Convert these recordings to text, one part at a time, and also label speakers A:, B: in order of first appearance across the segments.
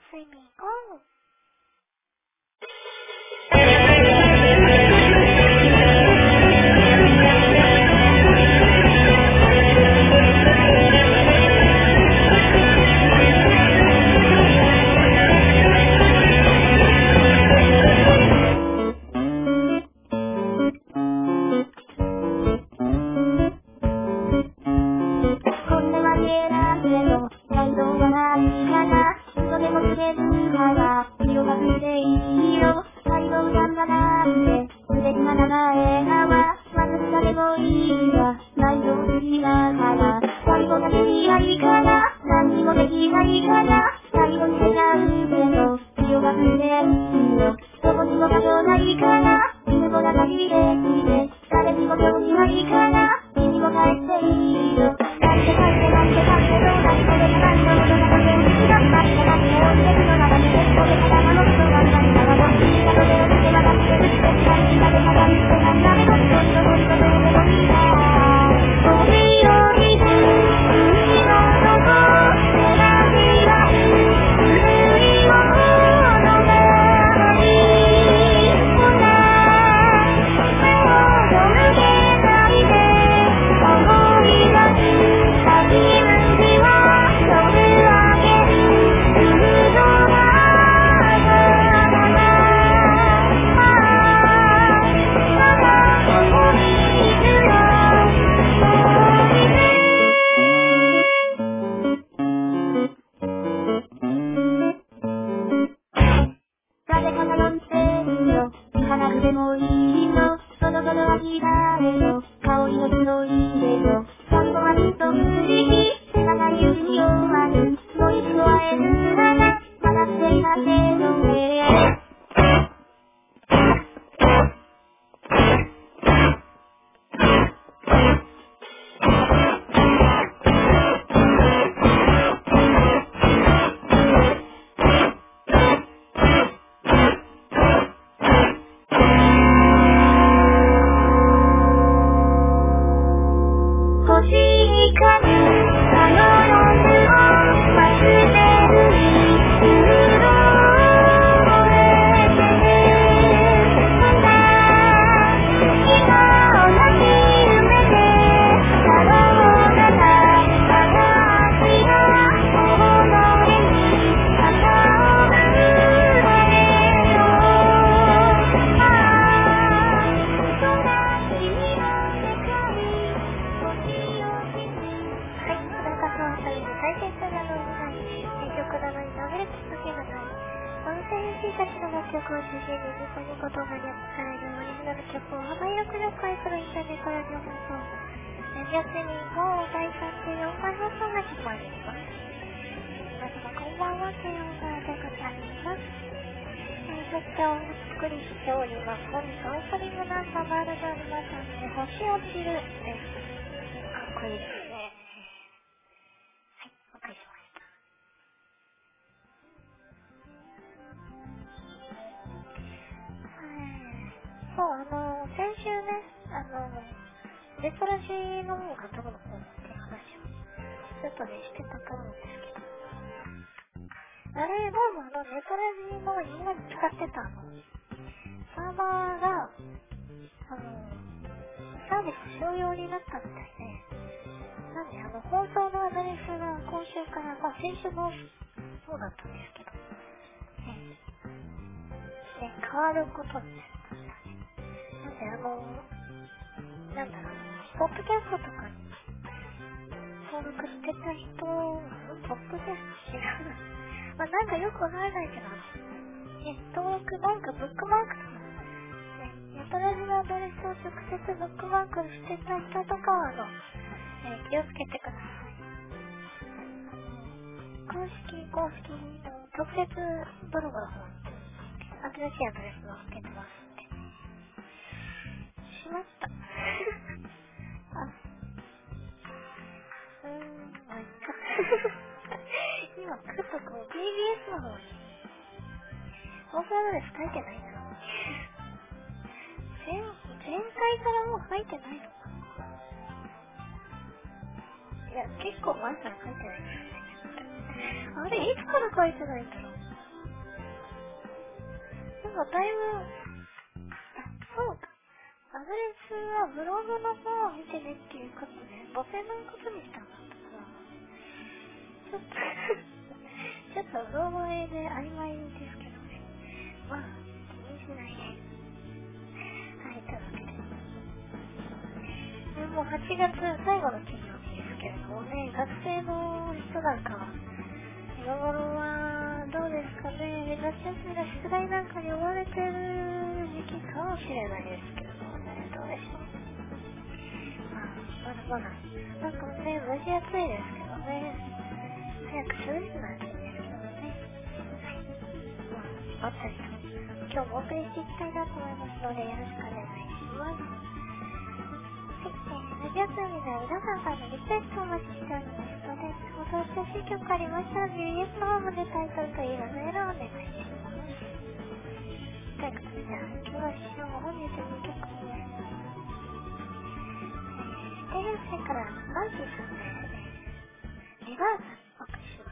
A: 睡眠をこんなわけなんての感動がないかな。嘘でもつけるから色がついていいよ。最後なんだなんて素敵な名前だわ。私誰もいいわ内臓好きだから最後が嫌いかな。何にもできないから最後にせちゃうけど色がついていいよ。どこにも場所ないから犬も長いできて誰にも興味ないから君も帰っていいよ。なんてなんてなんてどうなんこれがないものがなくてなんてなんて置いてるのならねこれからなの人がないならどっちかと手をつけばだってるって何かでまた見てなんだねどっちのどっちのどうでもいいな。飛び降りず海のどこ選びは古いものがないほら目を背けないで思い出すた気分じはそれだけフードが誰かが呼んでるよ行かなくてもいいのそろそろ諦めろ香りの強いでよ最後はずっと不思議手がないうちに終わるもう一度会えるならまだしていませんのね。欲しいかなあの夜を忘れるにうろ覚えてまだ今同じ夢でだろうなら私の己に肩を振られよそんな君の世界はい、それがそうという大切なのにない曲なのに流れ続けがない音声 MC たちの楽曲を中心にニコニコ動画にアップされるオリジナル曲を幅広く了解するインターネットラジオ放送夏休み号第34回放送が始まります。皆様こんばんは、慶応側でございます。そしてお作りしております。本日オープニングナンバーバールドアルマさんで星落ちるです。かっこいいですね。はい、お送りしました。そう、先週ね、レトラジーの方がどうのこうのっていう話をちょっとね、してたと思うんですけど、あれ、どうもレトラジーの今に使ってたサーバーが、サービス終了になったみたいで、なんで放送のアドレスが今週から、まあ先週もそうだったんですけど、変わることになったんだね。なんでなんだろう、ポッドキャストとかに登録してた人、ポッドキャスト違うな。まあなんかよくわからないけど、登録なんかブックマークとか、ネットラジのアドレスを直接ブックマークしてた人とかは気をつけてください。公式の特設ブログの方に新しいアドレスをつけてますんで。しまった。まあいっか。今、ちょっとBBS の方に放送アドレス書いてないな。前回からもう書いてないのかな。いや、結構前から書いてない。あれ、いつから書いてないんだろう。
B: 今だいぶ、そうだ。アドレスはブログの方を見てねっていうことで、母性のことにしたんだったから、ちょっと、うろ覚えで曖昧ですけどね。まあ、気にしないで。はい、というわけで。もう8月最後の金曜日ですけれどもね、学生の人なんかは、今頃はどうですかね、夏休みの宿題なんかに追われてる時期かもしれないですけれどもね、どうでしょう。まだまだ、なんかね、蒸し暑いですけどね、早く涼しくなっていいんですけどね。はい。まったりと、今日もお送りしていきたいなと思いますので、よろしくお願いします。はい、夏休みでは皆さんからのリクエストをお待ちしておりますので、お送りしてほしい曲ありましたら、BS の方までタイトルといいのメールをお願いします。ということで、じゃあ、今日は本日の曲をね、低編成からマンキーさんで、リバースお送りします。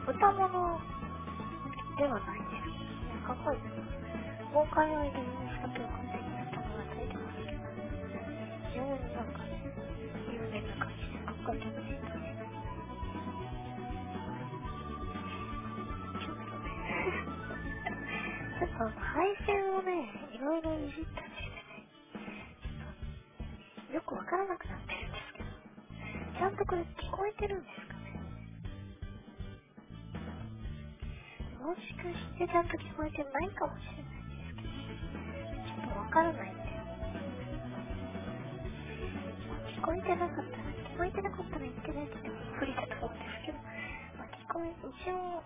B: 歌物ではないんですけどね、かっこいいですね。ボーカロイドの佐藤君的な歌がついてますけど、非常になんかね、有名な感じでかっこいいですね。ちょっとね、ちょっと配線をね、いろいろいじったりしてね、よくわからなくなってるんですけど、ちゃんとこれ聞こえてるんですかね。もしかしてちゃんと聞こえてないかもしれないですけど、ちょっとわからないんで、聞こえてなかったら言ってないって言っても不利だと思うんですけど、一応、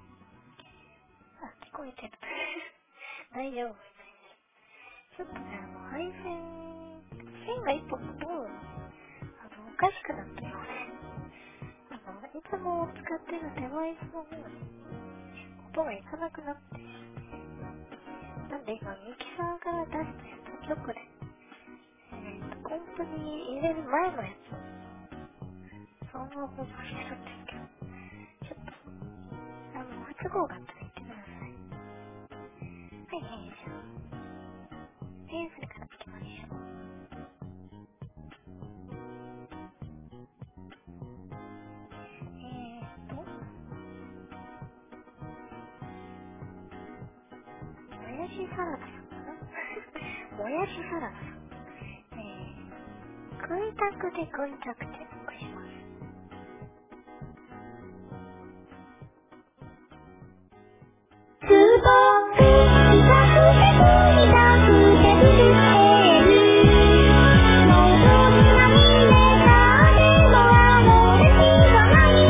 B: 聞こえてる。大丈夫。ちょっとね、線が一本と、おかしくなったよね。いつも使ってるデバイスの方に音がいかなくなって、なんで今ミキサーから出したやつを局で、コンプに入れる前のやつを、そのまま放送してるんですけど、ちょっと、不都合があったら言ってください。はい、編集。それからつけましょう。もやしサラダさんかなもやしサラダさん。食いたくておします。
A: すごく痛くて痛くて苦しいもうどんなに目がでもあれしかない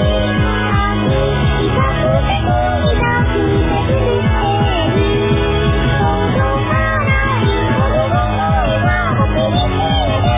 A: 痛くて痛くて苦しい届かないこの想いは走り切れ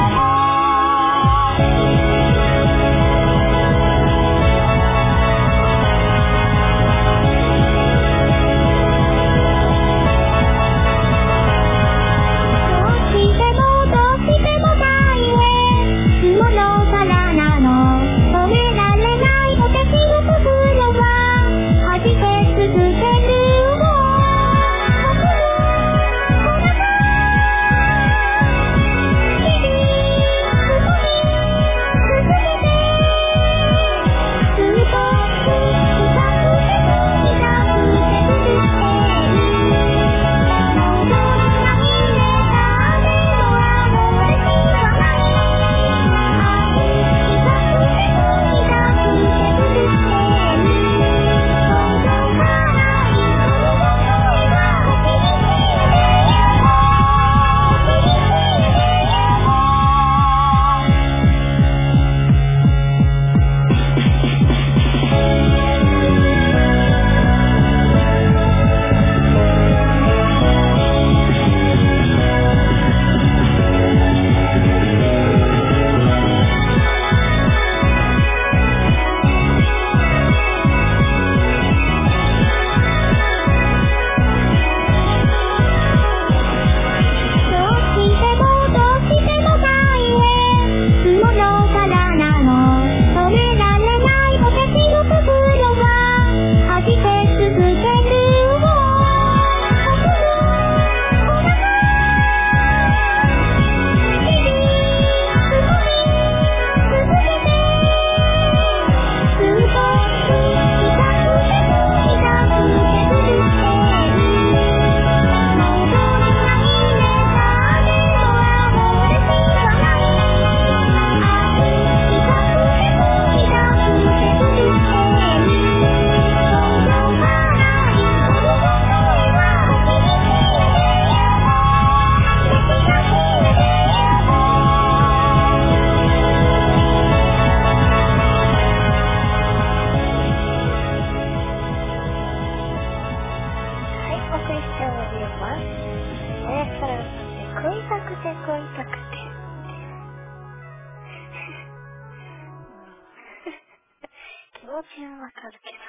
B: 気持ちはわかるけど。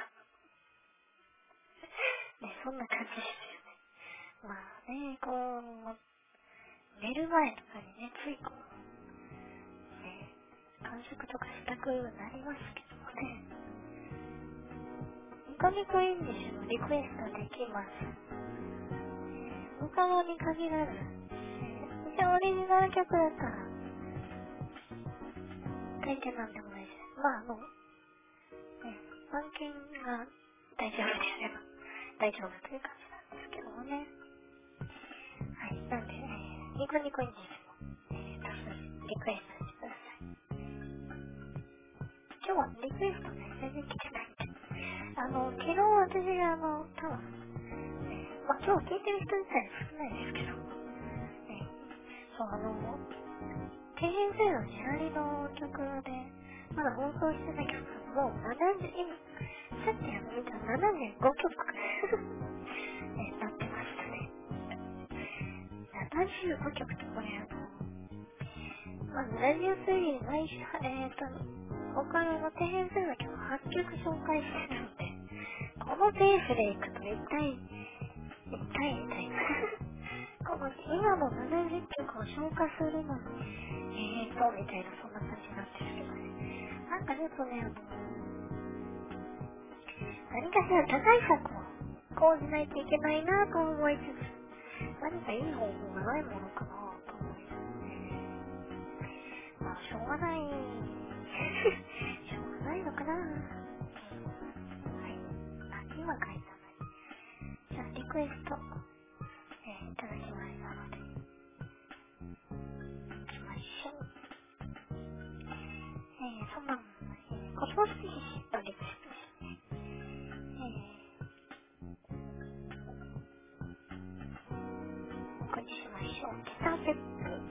B: ね、そんな感じですよね。まあね、寝る前とかにね、ついね、完食とかしたくなりますけどもね。 コニコインディッシュのリクエストできます。無可能に限らず、一応オリジナル曲だったら、大抵なんでもないです。案件が大丈夫であれば、大丈夫という感じなんですけどもね。はい、なんで、ニコニコインディッシュも、多数リクエストしてください。今日はリクエストね、全然来てないんで。昨日私が多分、今日聞いてる人自体少ないですけど、そう底辺性の時代の曲で、まだ放送してない曲がもう70、今、さっき見たら75曲なってましたね。75曲ってこれまずラジオ推理毎週、他の底辺性の曲8曲紹介してるので、このペースでいくと一体みたいな。この今の70曲を消化するのに、みたいな、そんな感じになってるけどね。なんかちょっとね、何かしら打開策を講じないといけないなと思いつつ、何かいい方法がないものかなと思いつつ、しょうがない、しょうがないのかな。はい。今書いたのに。じゃあ、リクエスト、いただきましたので、行きましょう。そんなの、コスモスピーシのリクエストですね。これにしましょう。ギターセットです。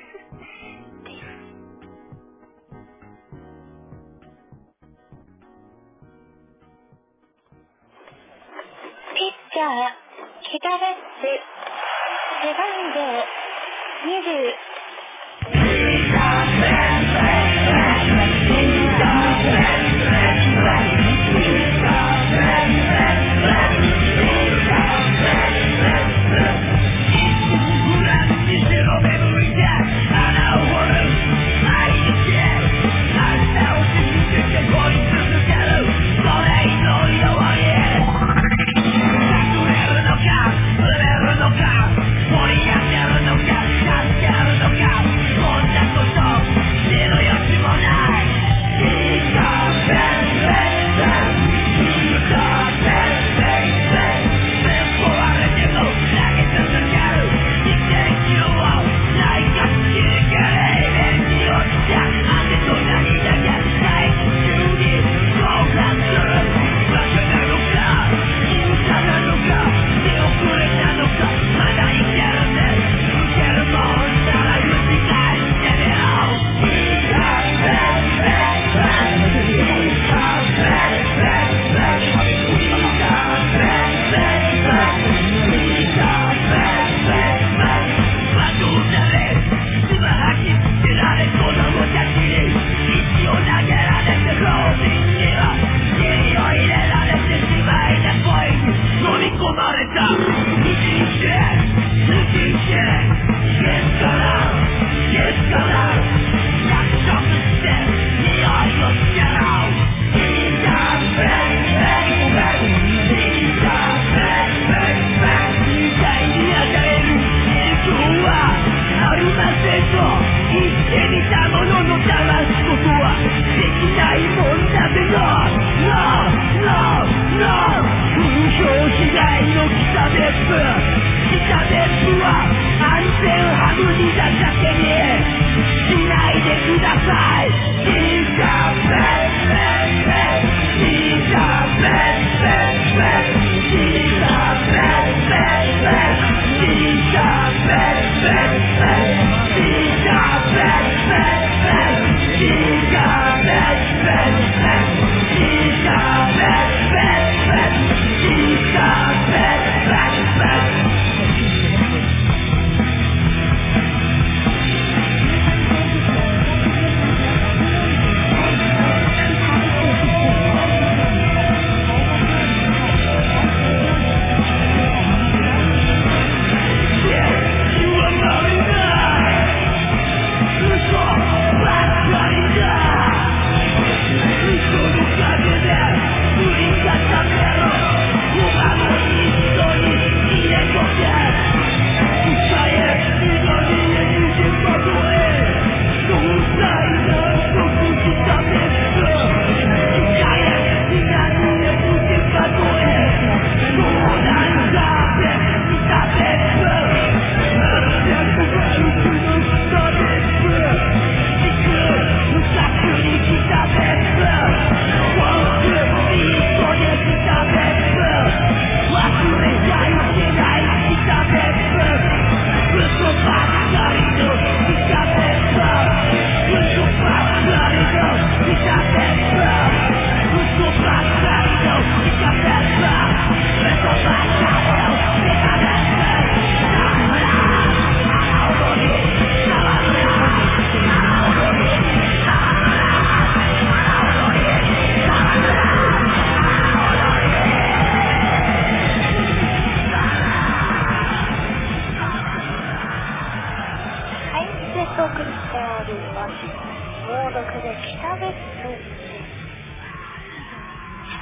B: ピッチャー、ギタレッツ、背番号20。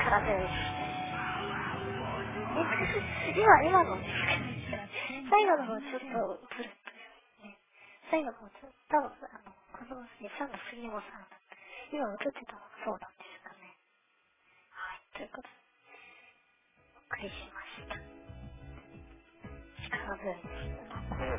B: 力強いですね。今の最後の方ちょっとブルッとですね。最後の方ちょっと多分この2、3の杉山さん今映ってたのがそうなんですかね。はい、ということでお送りしました。力強いですね。こう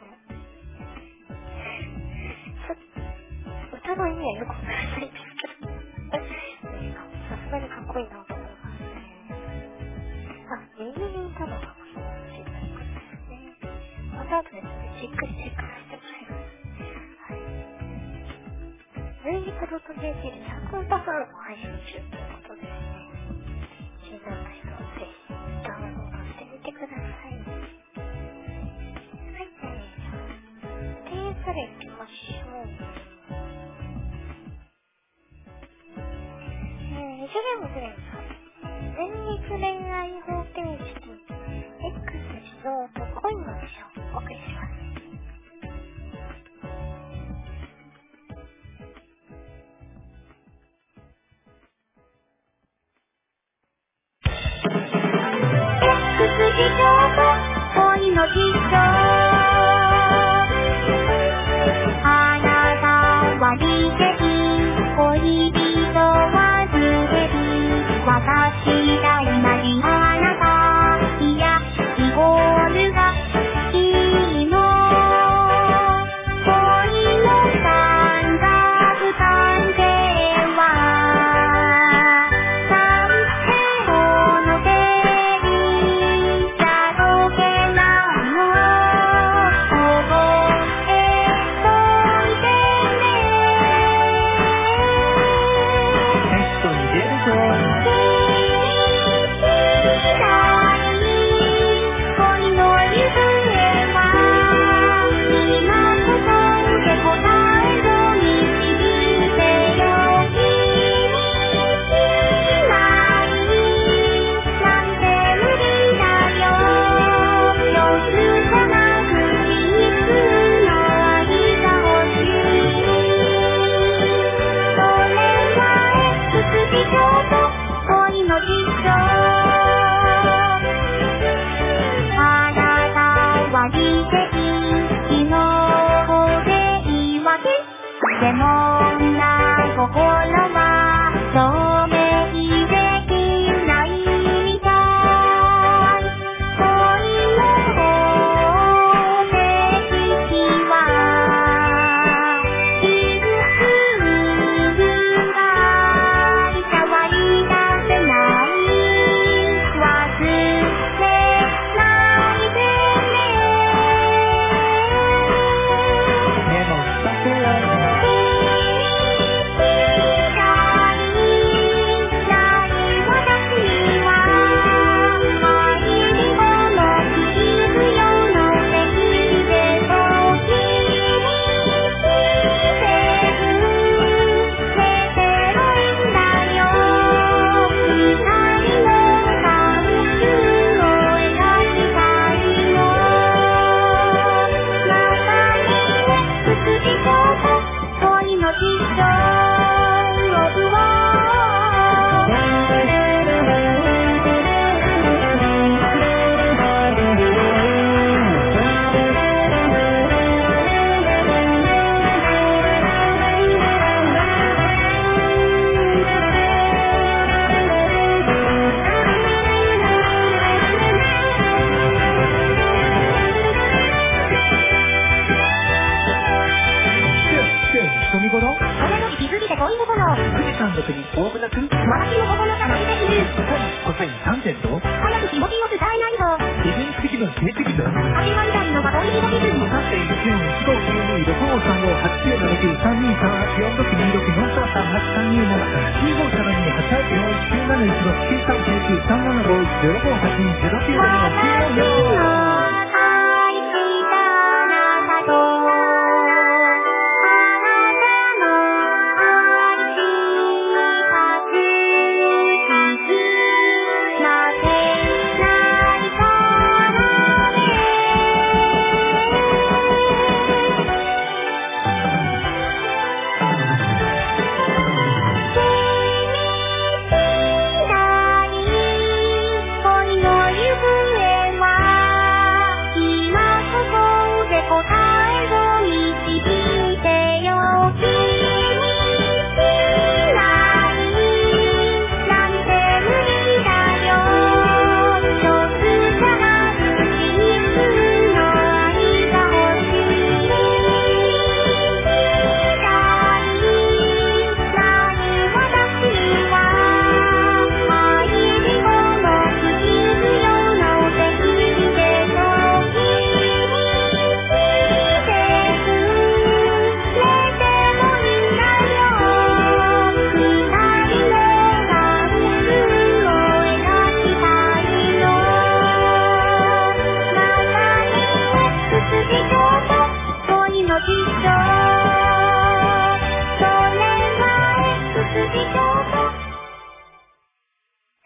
B: ですね。歌の意味はよくわからないんですけどさすがにかっこいいなと思いますね。右にいたのかもしれないですね。また後でチェックしてもらいます。はい。ミュージック.jp で100パフォーも配信中ということですね。気になった人はぜひダウンロードしてみてください。はい、ということで行きましょう。ニジュレムズレムさん。前日恋愛方程式 X 自動と恋の辞書をお送りします。
A: X 事情と恋の辞書。あなたは理系、恋人はズレビ、私が今にあなた、いや、イコールがいいの。恋の三角関係は、三平の定理じゃ解けないの。覚えといてね。
C: テストに出るぞ。
A: 恋の行方は今こそで答えを導いてよ。君しないなんて無理だよ。様子じゃなくいつの愛が欲しい。それは X 事情と恋の辞書。あなたは理系、機能で言い訳。でも女心は証明できないみたい。恋の方程式は理屈が触り出せない。忘れないでね。
C: メモさせよ。
A: 恋の辞書。
C: 飲み頃？
A: 親の息づいて恋心。
C: 富士山の国大船くん？
A: 私の心が伸びている。
C: コサイン3.度？
A: 早く気持ちよく伝えないと。
C: 基準積分定積分？
A: 始まりたいのが恋人気分。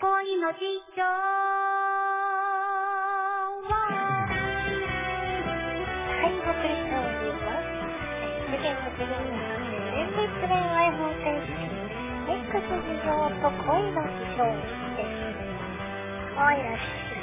A: 恋の実情
B: はい、お送りしております。世間の次に年齢恋愛方程式、X 事情と恋の事情です。可愛らしいです。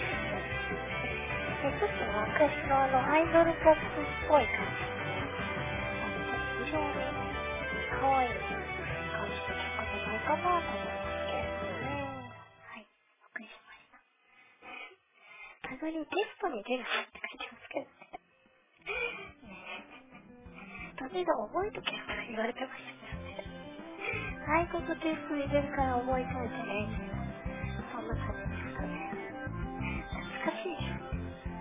B: ちょっと私のアイドルポップっぽい感じ。非常に可愛い感じの曲じゃないかなと思いますけれどもね。はい、お送りしました。たまにテストに出るって書いてますけどね。ダメだ、覚えとけよと言われてましたけどね。外国テストに出るから覚えといてね。そんな感じですかね。懐かしいでしょ。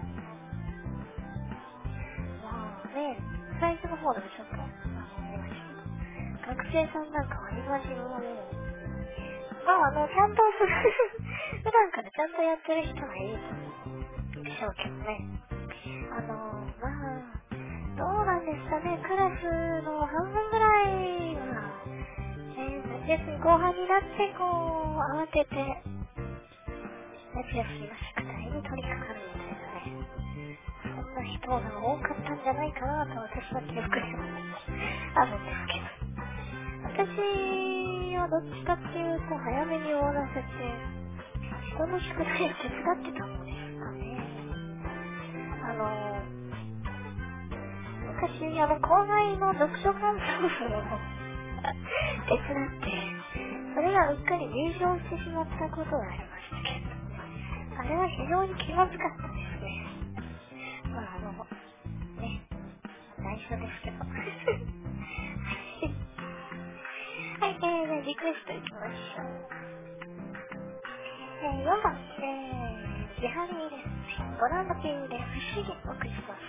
B: まあね、最初の方でもちょっと、見ましたけど。学生さんなんかは今時ももう、まあちゃんと普段からちゃんとやってる人はいるでしょうけどね。まあ、どうなんですかね、クラスの半分ぐらいは、夏休み後半になって慌てて、夏休みの宿題に取り掛かるみたいなね。そんな人が多かったんじゃないかなと私は記憶してあるんですけど。私はどっちかっていうと早めに終わらせて、人の宿題を手伝ってたのですかね。昔、校内の読書感想文を手伝って、それがうっかり入賞してしまったことがありましたけど、あれは非常に気まずかったですね。まあね、内緒ですけど。はい、じゃあリクエストいきましょう。4番、ジハリーですね。ご覧の経由で不思議お送りします。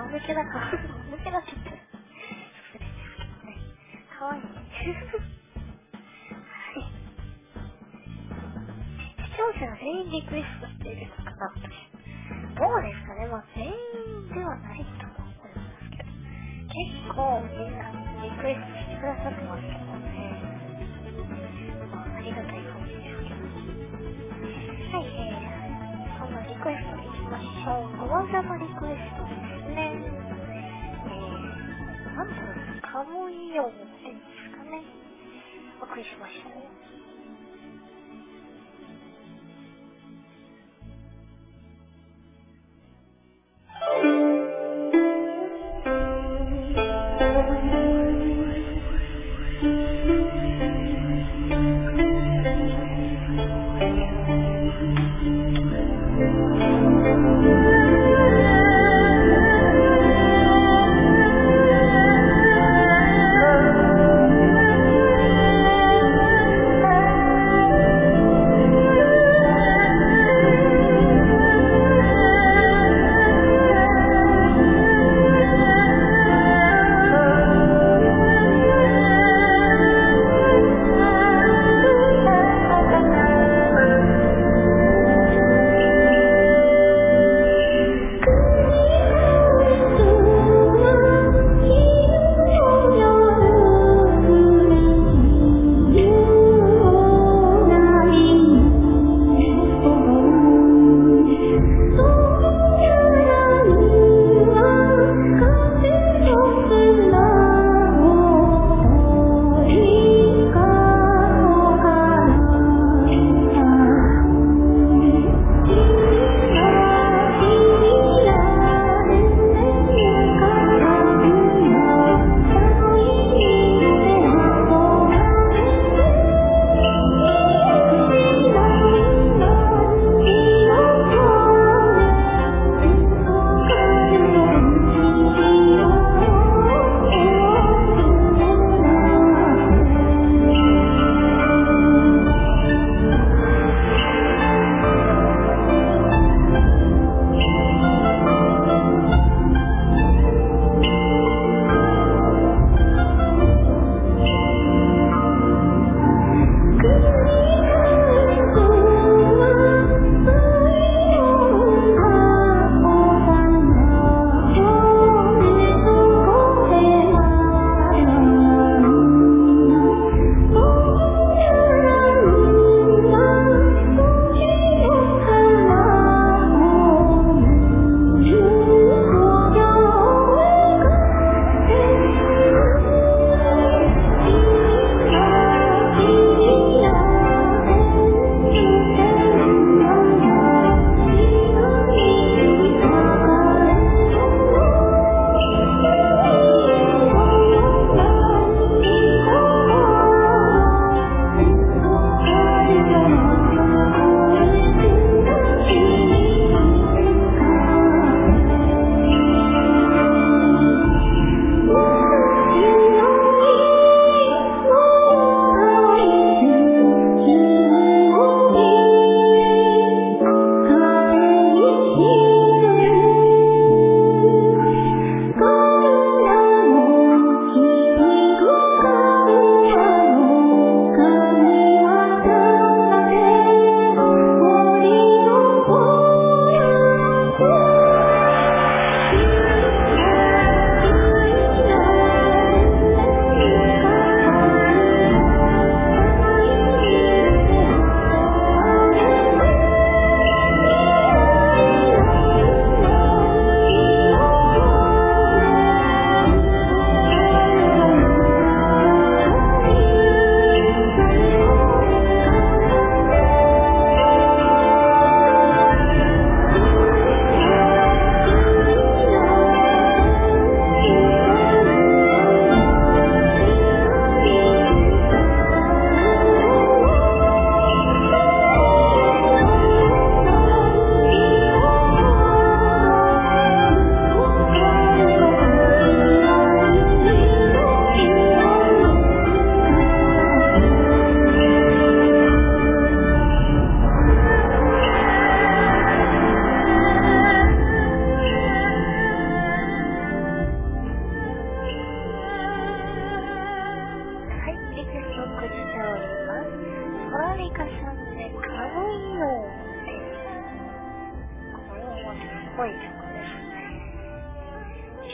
B: まぬけだから、まぬけだって言ったら、失礼ですけどね。かわいい。はい。視聴者が全員リクエストしているのかなと。どうですかね、まあ全員ではないと思いますけど。結構みんなリクエストしてくださってますけどね。まあありがたい感じですけど。はい、そんなリクエストいきましょう。ごわざのリクエストですね。なんだろう、カモイヨウですかね。お送りしましょう。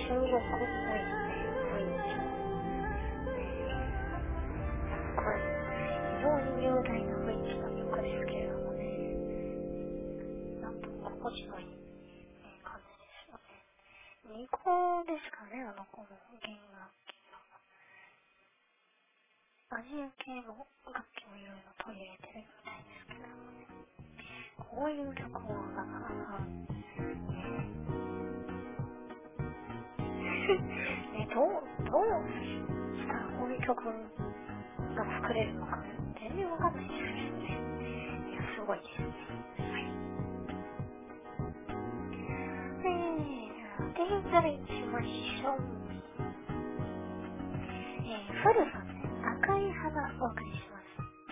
B: 中国っぽい雰囲気も、これ非常に雄大な雰囲気の曲ですけれどもね、なんとも心地のいい感じですよね。2個ですかね、この弦楽器の。アジア系の楽器をいろいろ取り入れてるみたいですけどもね。こういう曲をなかなか、どうしたらこういう曲が作れるのか全然わかんないですけどね。いや、すごいですね。はい。では、からいきましょう。フルさんね、赤い花お送りします。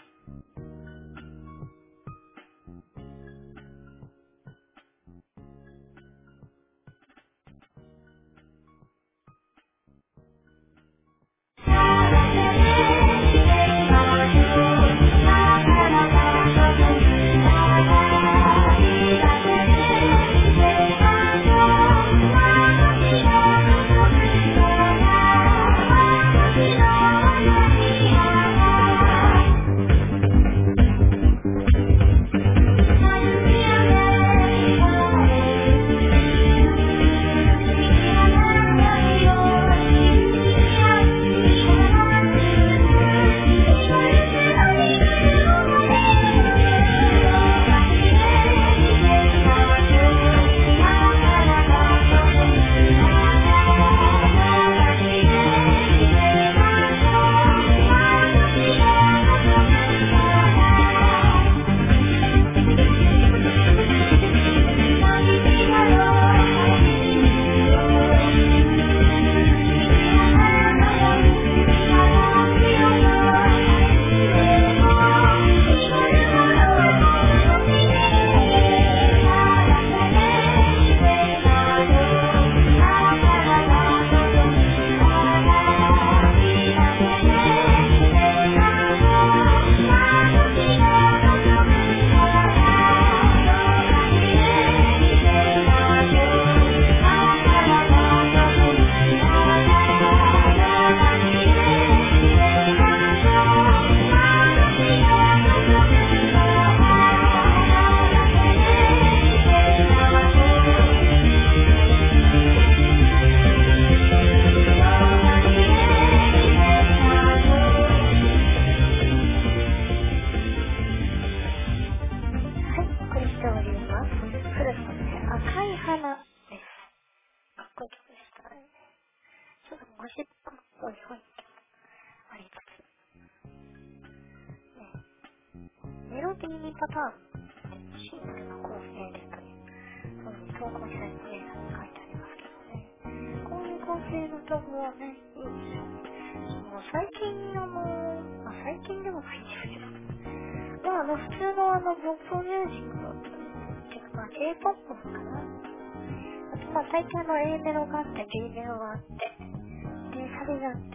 B: パターンシンプルな構成でという投稿した説明欄に書いてありますけどね、こういう構成の曲はね、いいんですよ。最近最近でもないんですけど、普通のポップミュージックっていうか、J-POP かな。あと最近A メロがあって B メロがあってでサビがあって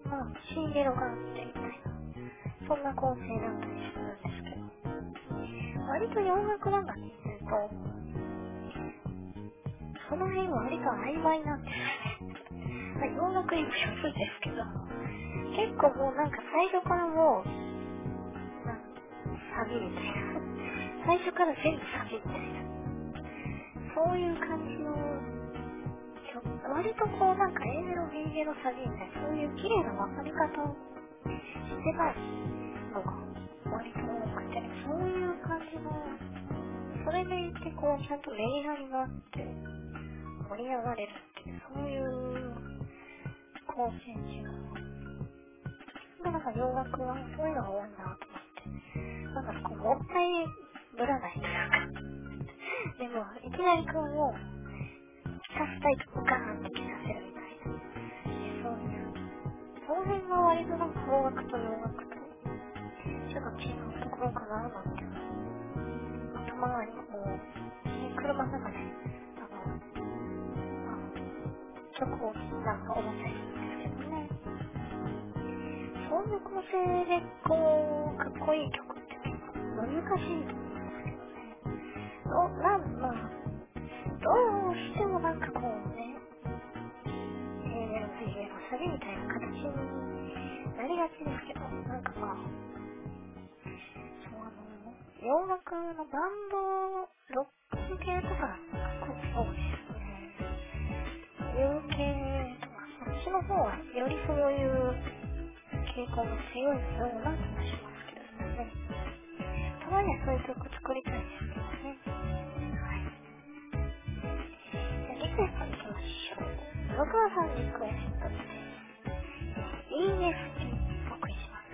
B: 、C メロがあってみたいな、そんな構成だったりするんですけど、割と洋楽なんか聞いてると、その辺は割と曖昧なんですよね。洋楽にもよるんですけど、結構もうなんか最初からもう、サビみたいな。最初から全部サビみたいな。そういう感じの曲、割とこうなんか A メロ、B メロ、サビみたいな、そういう綺麗な分かり方をしてないのが割と多くて、そういう感じの、それでいてこうちゃんとメリハリがあって盛り上がれるっていう、そういう構成違う。なんか洋楽はそういうのが多いなと思って、こうもったいぶらないというかでもいきなりこうもう聴かせたいとこガーンと聴かせるみたいな、そういうその辺が割となんか邦楽と洋楽とちょっと違うところかななんて頭にこう、車の中で曲をなんか思ったりするんですけどね、そういう構成でこうかっこいい曲って結構難しいと思うんですけどね、どうしてもなんかこうね、 サビみたいな形になりがちですけど、なんかまあ、洋楽のバンド、ロック系とかそうですね。洋系とか、そっちの方はよりそういう傾向が強いような気がしますけどね。たまにはそういう曲作りたいですけどね。はい。じゃあリクエストに行きましょう。僕はさんリクエストです。EFT お送りします。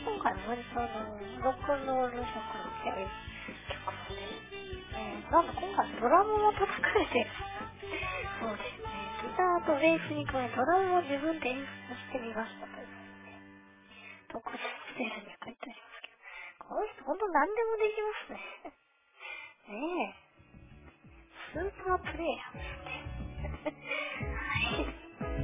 B: 今回割とロックンロール色の強い曲で、なんだ今回ドラムも叩かれてる。そうですね。ギターとベースに加えドラムも自分で演奏してみましたというね。特殊ステージに書いてありますけど。この人ほんと何でもできますね。ねえ。スーパープレイヤーですね。はい。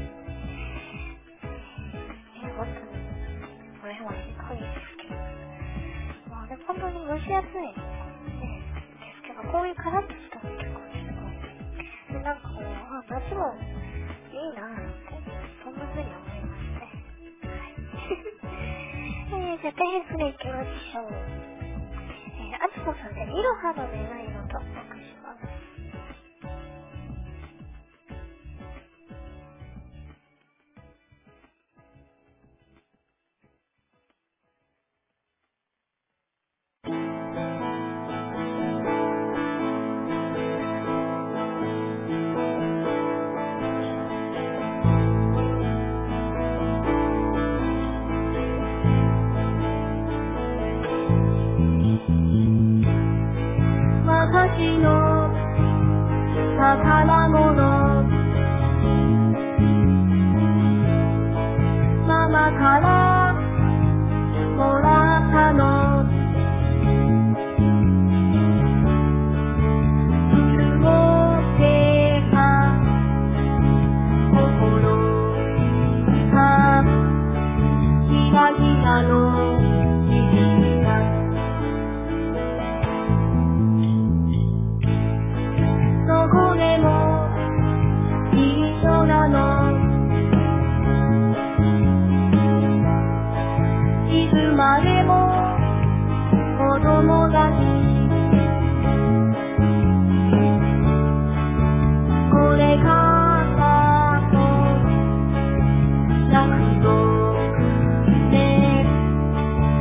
B: 本当にこれはひどいですけど、まあでも本当に蒸し暑いですけど、こういうカラッとした曲を聴くと、なんかこう、夏もいいなぁって、そんな風に思いますね。はい。じゃあ、テープでいきましょう。あつこさんで、いろはの願いのとお送りします。
A: 私の宝物、ママからもらったの、潤ってた心がキラキラの日がどこでも一緒なの、いつまでも子供だし、これからも約束ね、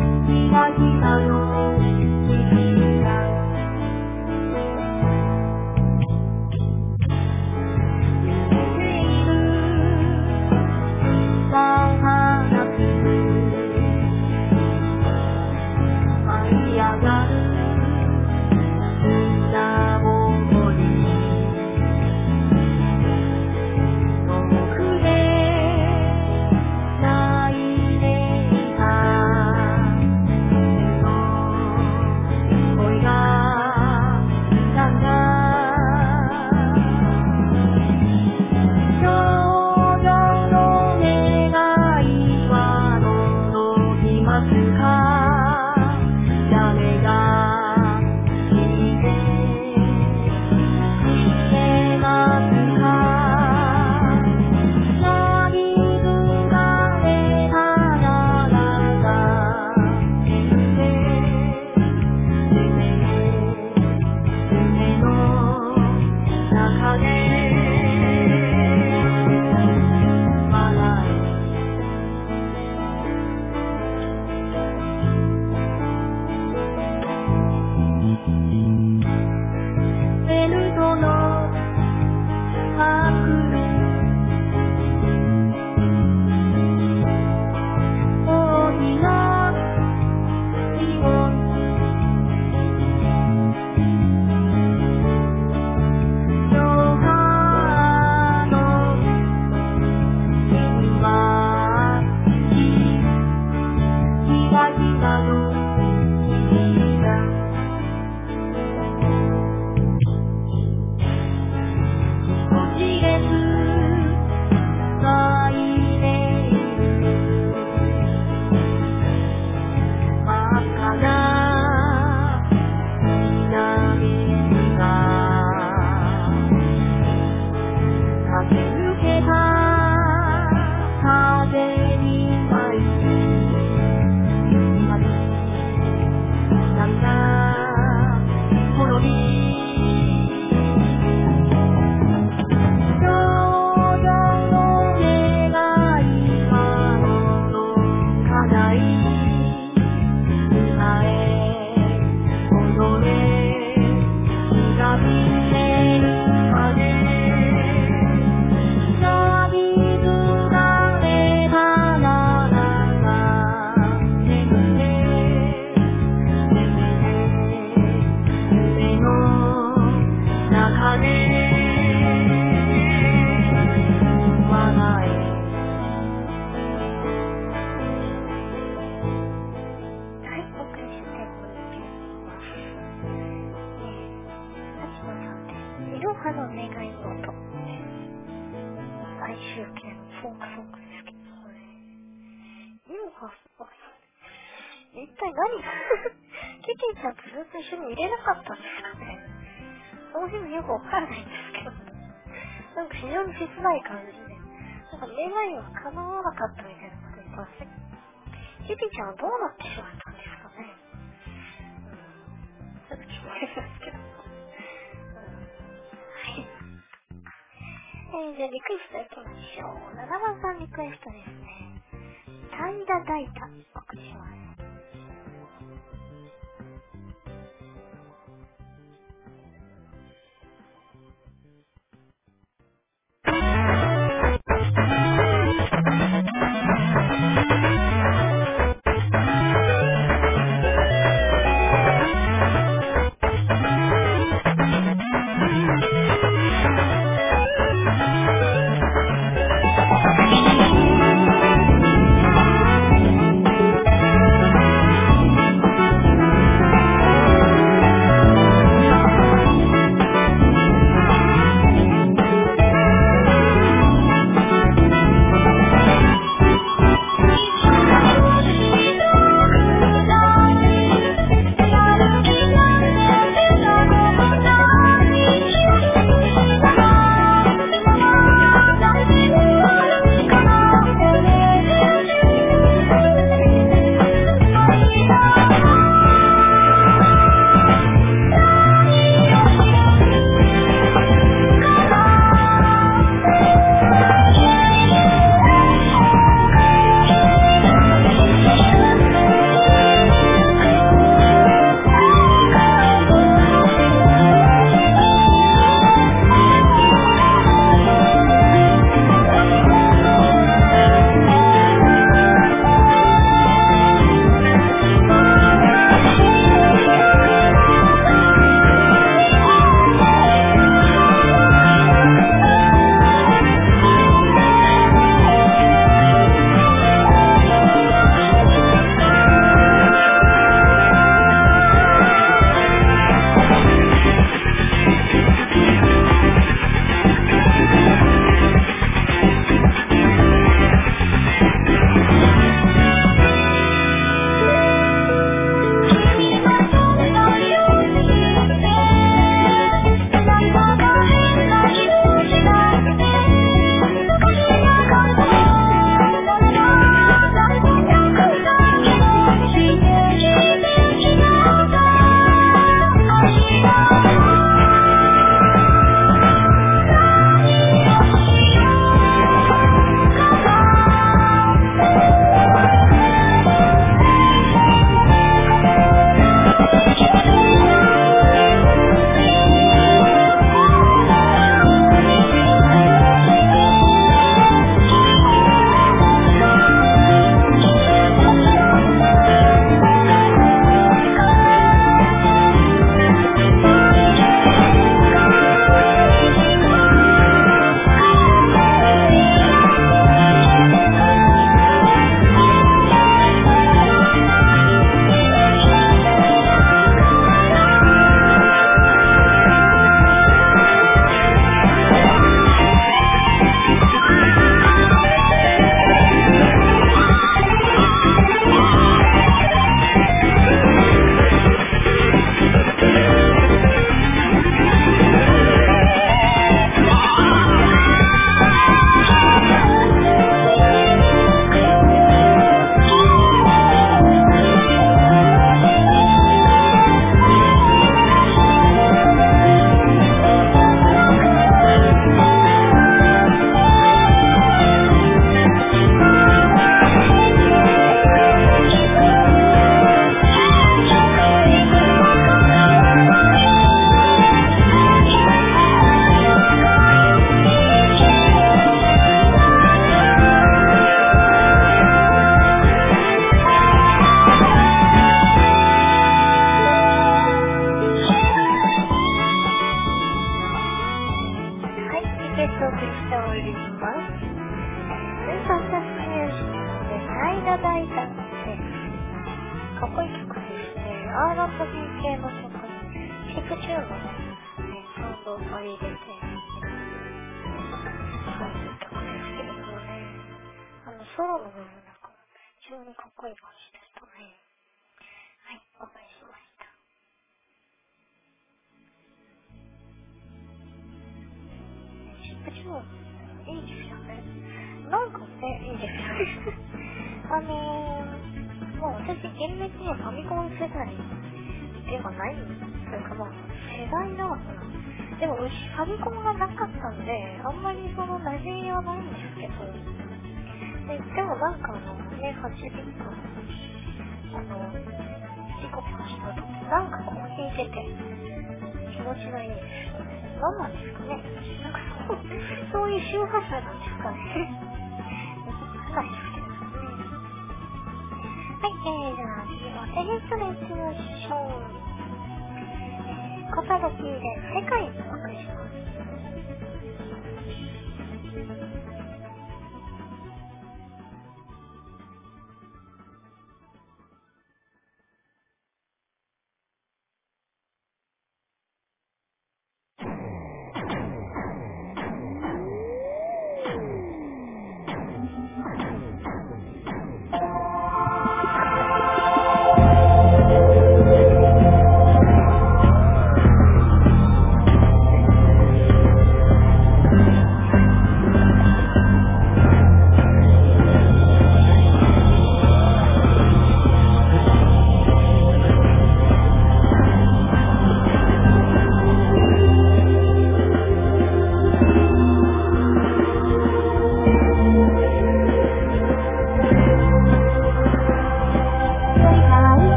B: フォークソングですけどね。一体何がキティちゃんとずっと一緒に入れなかったんですかね。その辺もよくわからないんですけど、なんか非常に切ない感じで、なんか願いは叶わなかったみたいなこと言ってますね。キティちゃんはどうなってしまったんですかね。ちょっと気になりますけど。じゃあリクエストいきましょう。7番さんリクエストですね。平大太お送りします。サウンドを取り入れて、はい、いい曲ですけれどもね。 ソロの部分なんか非常にかっこいい感じでしたね。はい、お送りしました。チップチューンいいですよね。なんかね、いいですよね。もう私厳密にはファミコン世代ではないというか、まあ世代なのかな。でもうちファミコンがなかったんで、あんまりその馴染みはないんですけど、でもなんかね、8ビットのピコピコした時、なんかこう弾いてて気持ちがいいですよね。何なんですかね。なんかそういう周波数なんですかね。わかんないですけどね。はい、じゃあ次はテレスレスショー。カタログで世界にお送りします。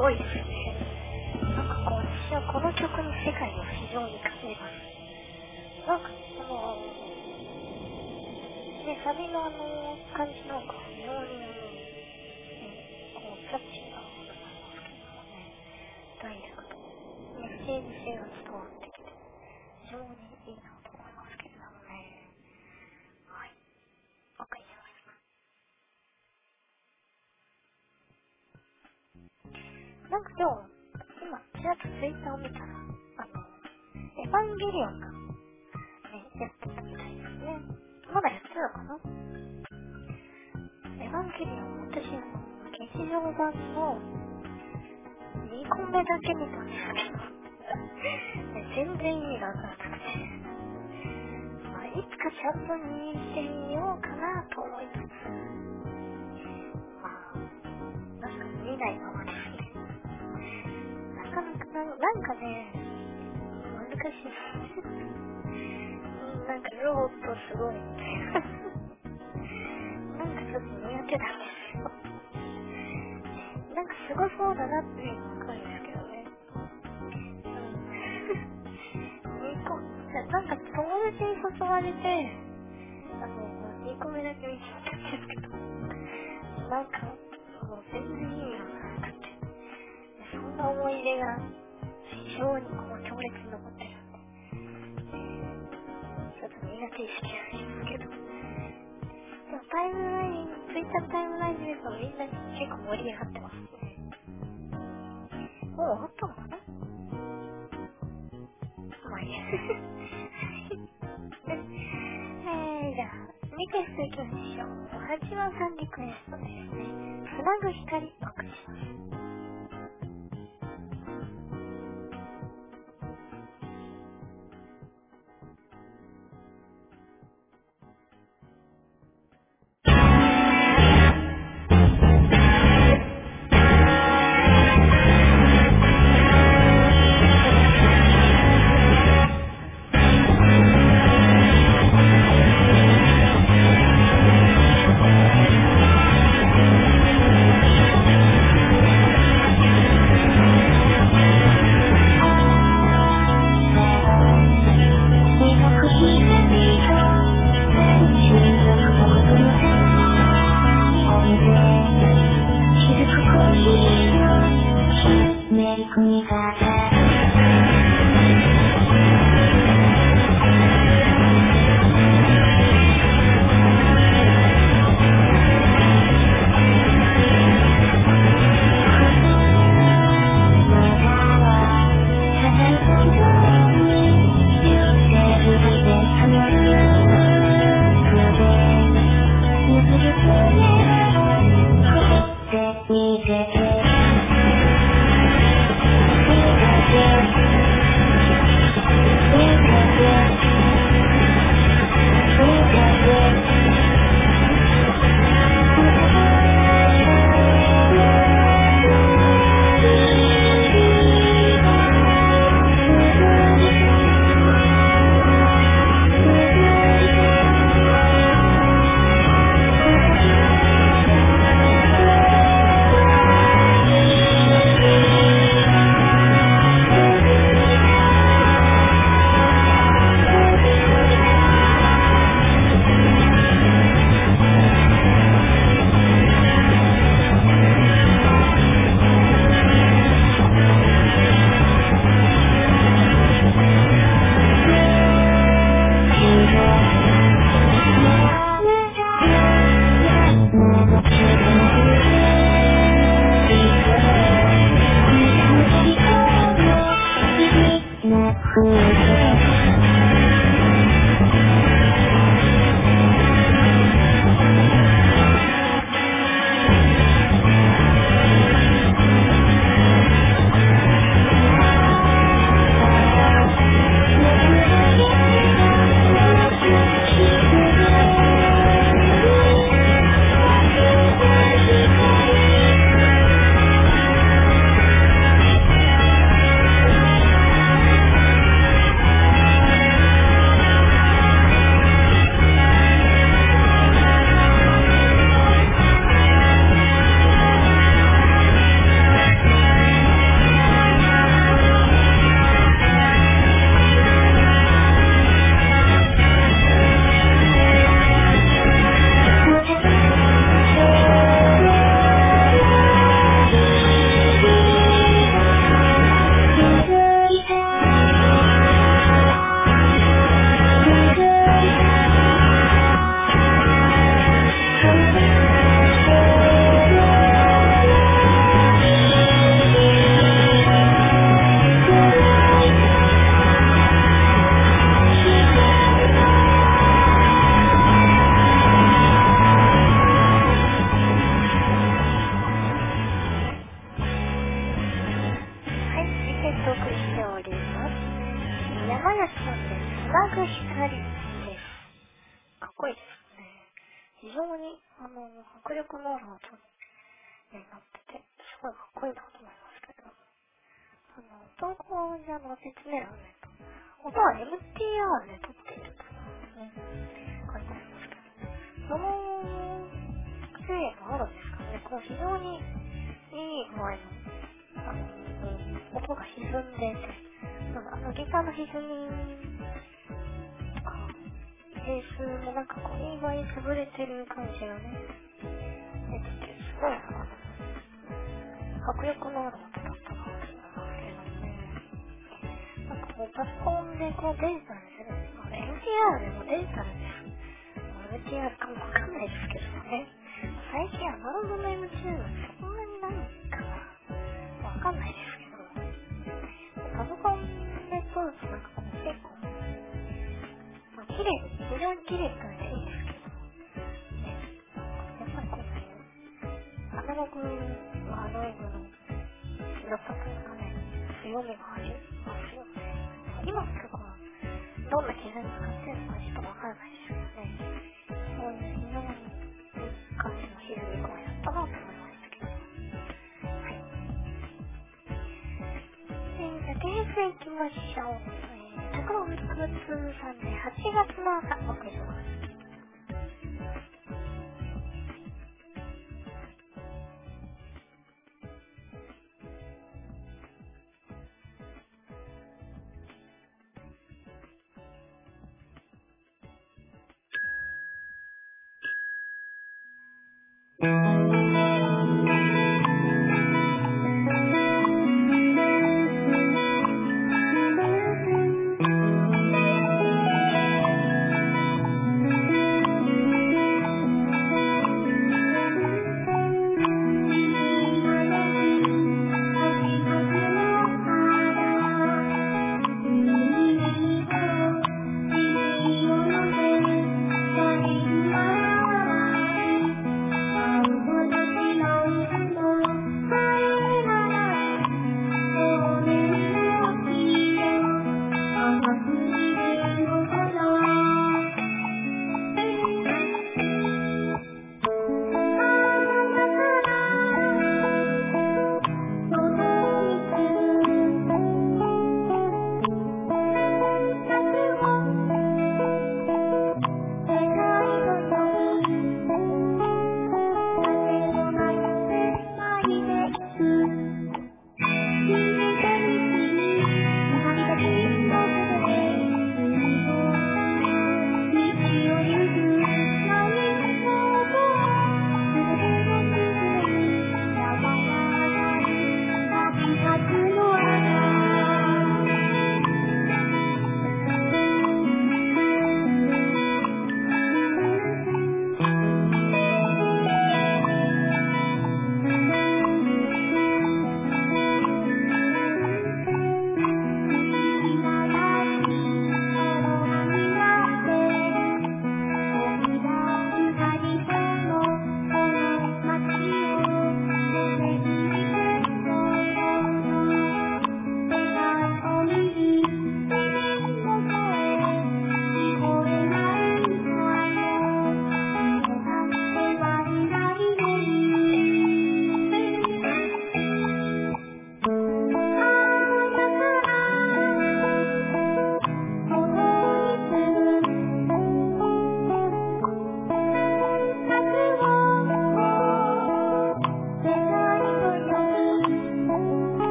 B: ごいですね。なんかこう、私はこの曲の世界を非常に感じます。なんかサビの感じなんか非常にこうキャッチーなものなんですけどもね、ダイレクトメッセージ性が伝わってきて非常にいいなと思いますけれどもね。はい、わかりました。なんか今ちらっとツイッターを見たらエヴァンゲリオンがねやってたみたいですね。まだやってるのかな。エヴァンゲリオン、私劇場版の2個目だけ見たんですけど全然意味がわからなくて、いつかちゃんと見てみようかなと思いつつ、なんか見ないままですね。なかなかなんかね、難しいなんかロボットすごいみたいななんかちょっと苦手なんですよなんかすごそうだなっていうのがわかるんですけどね。なんか友達に誘われて、2個目だけ見ちゃったんですけど、なんか、もう全然意味がなくて、そんな思い出が非常にこう強烈に残ってるんで、ちょっと苦手意識がありますけど、でもタイムライン、ツイッタータイムラインで見るとみんな結構盛り上がってますね。もう終わったのかな。まあいいやじゃあリクエストいきましょう。八幡さんリクエストですね。つなぐ光お送りします。 こいいですね。非常に迫力のある音になってて、すごいかっこいいなと思いますけど、投稿に説明欄ね、音は MTR で撮っていると書いてありますけど、そのせいもあるんですかね。この非常にいい具合の音が歪んでいて、ギターの歪みとかベースもなんかこういい具合に潰れてる感じがね出てて、すごい迫力のある音だったなと思いますけれどもね。なんかもうパソコンでこうデジタルでね、MTR でもデジタルです。MTR かもわかんないですけどね。最近アナログの MTR はそんなにないかな。わかんないですけど、パソコンで撮るとなんかこう結構、綺麗に、非常に綺麗に撮れていいんですけど、ね、やっぱりこうアナログはアナログの良さというかね、強みがありますよね。今の曲はどんな機材に使ってるのかちょっとわからないですけどね。そういう非常にいい感じの歪み具合だったなと思いましたけど。はい。じゃあ点数いきましょう。100の通算で8月の朝お送りします。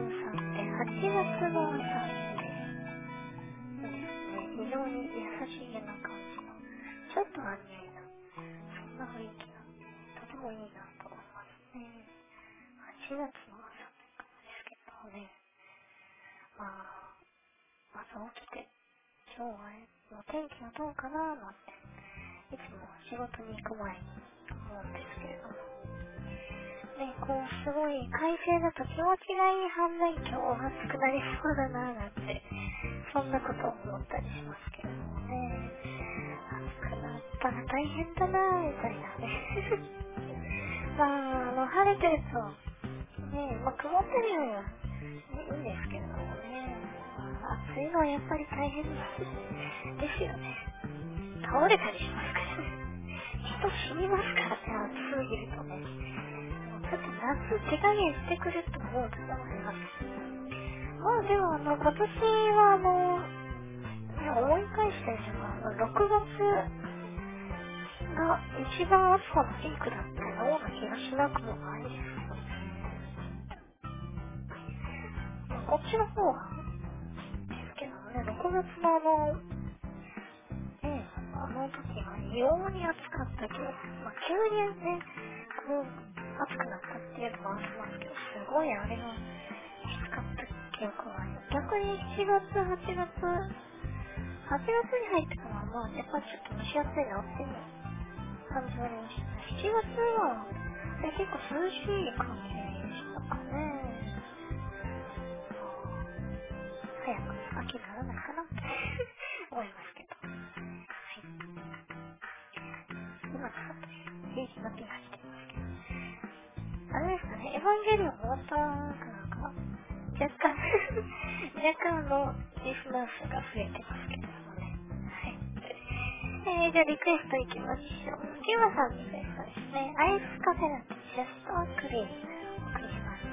B: さんって8月の朝ってですね、非常に優しげな感じの、ちょっとアンニュイな、そんな雰囲気がとてもいいなと思いますね。8月の朝ですけどね、朝起きて、今日はの天気はどうかななんて、いつも仕事に行く前に思うんですけれども、ね、すごい快晴だと気持ちがいい反面、今日は暑くなりそうだななんて、そんなことを思ったりしますけれどもね。暑くなったら大変だなみたいなね。晴れてると、ね、曇ってるよりは、ね、いいんですけれどもね。暑いのはやっぱり大変ですよね。倒れたりしますからね。人死にますからね、暑すぎるとね。ちょっと夏手加減してくれと思うと思います。でも今年は思い返してみれば、6月が一番暑さのピークだったような気がしなくもないですけど、こっちの方はですけどね、6月のあの時は異様に暑かったけど、急にね、暑くなったっていうのもありますけど、すごいあれがきつかった記憶があります。逆に7月、8月に入ってからは、やっぱりちょっと蒸し暑いなっていう感じはありましたね。7月は、結構涼しい感じでしたかね。早く秋にならないかなって思いますけど。はい。今ちょっと平気な気がしてますけど。あれですかね、エヴァンゲリオン終わったなんか、若干リスナー数が増えてますけどもね。はい。じゃあリクエストいきましょう。キューバさんのリクエストですね。アイスカフェラテジャストアクリームお送りします。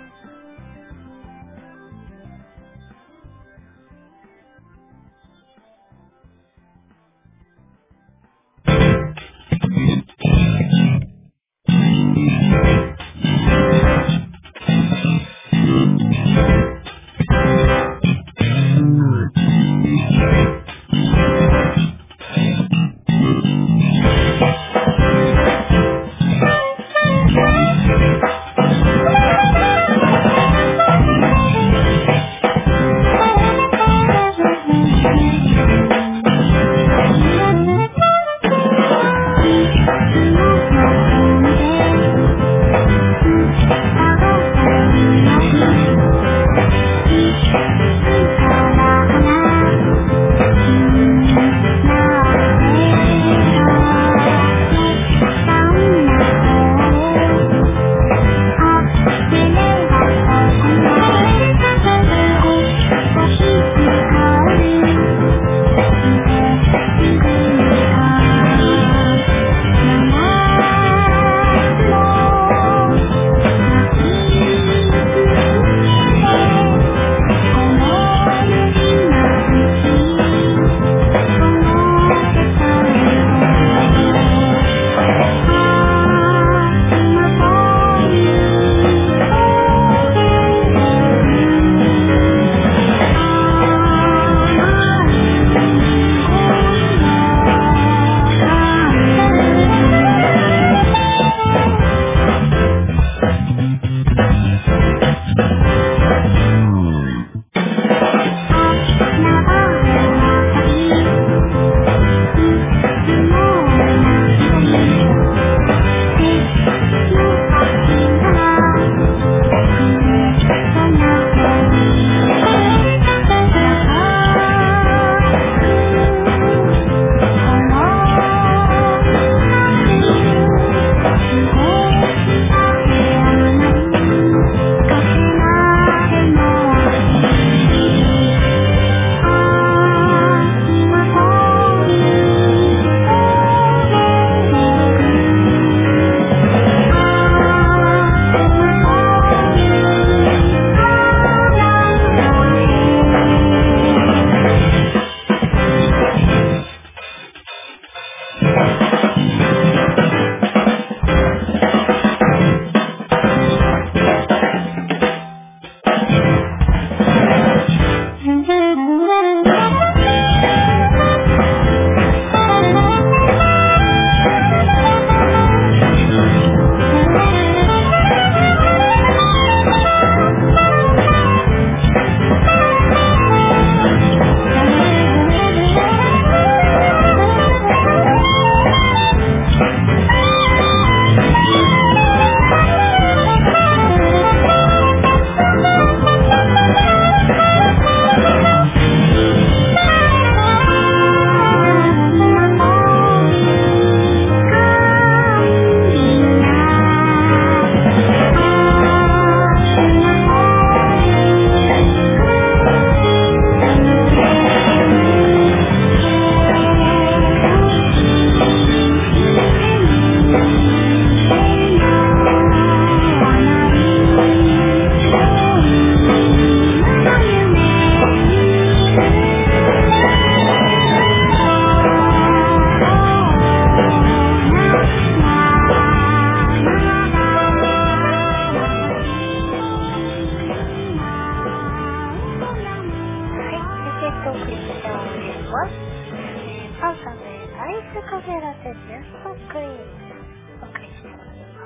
B: 送りしております。パンさんでアイスカフェラテジェストクリームお送りしております。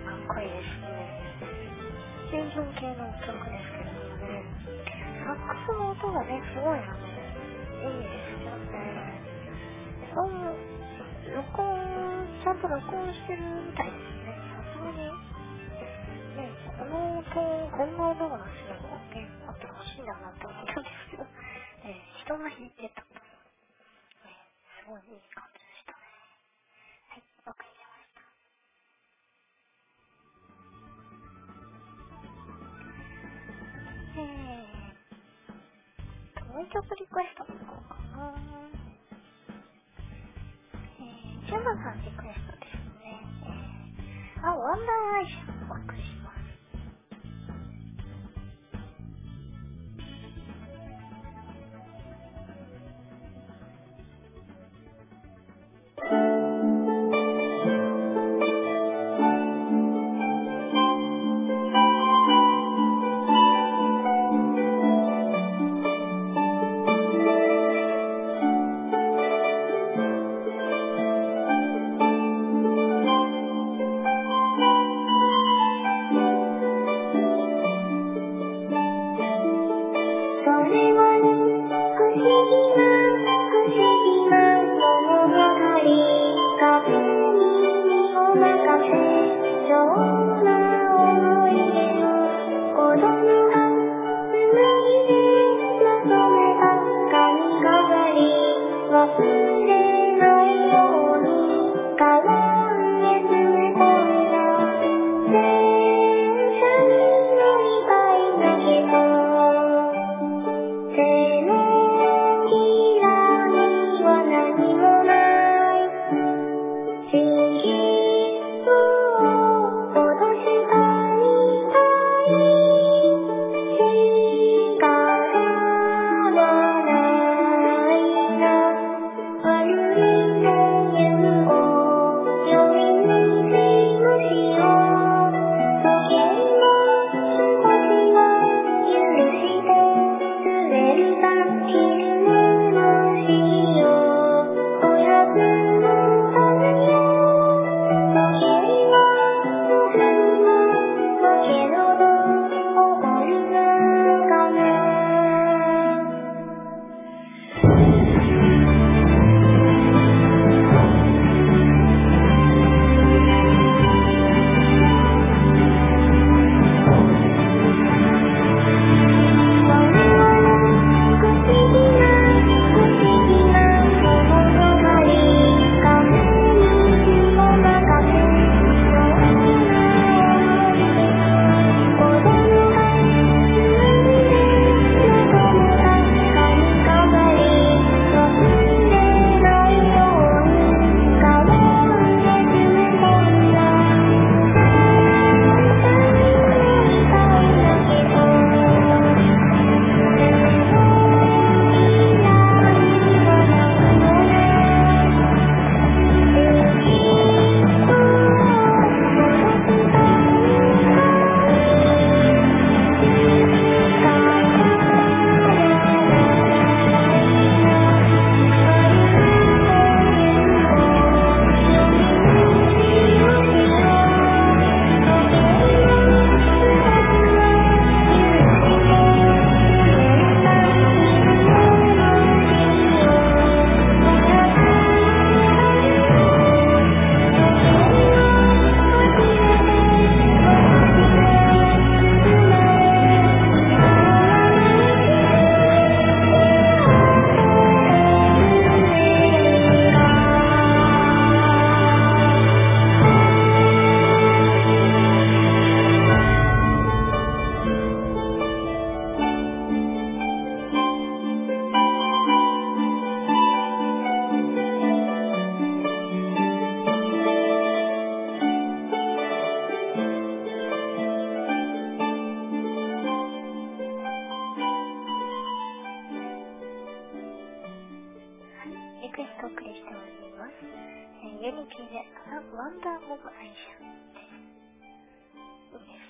B: かっこいいですね。電音系の曲ですけれどもね、サックスの音がね、すごいいいですよね。ちゃんと録音してるみたいですね。さすがにね、この音、こんな音がするのね、あってほしいんだなって思ったんですけど、人が弾いてたと、すごいいい感じでしたね。はい、わかりました。もう一曲リクエストいこうかな。ジュンバさんリクエストですね。ワンダーアイシャお送りします。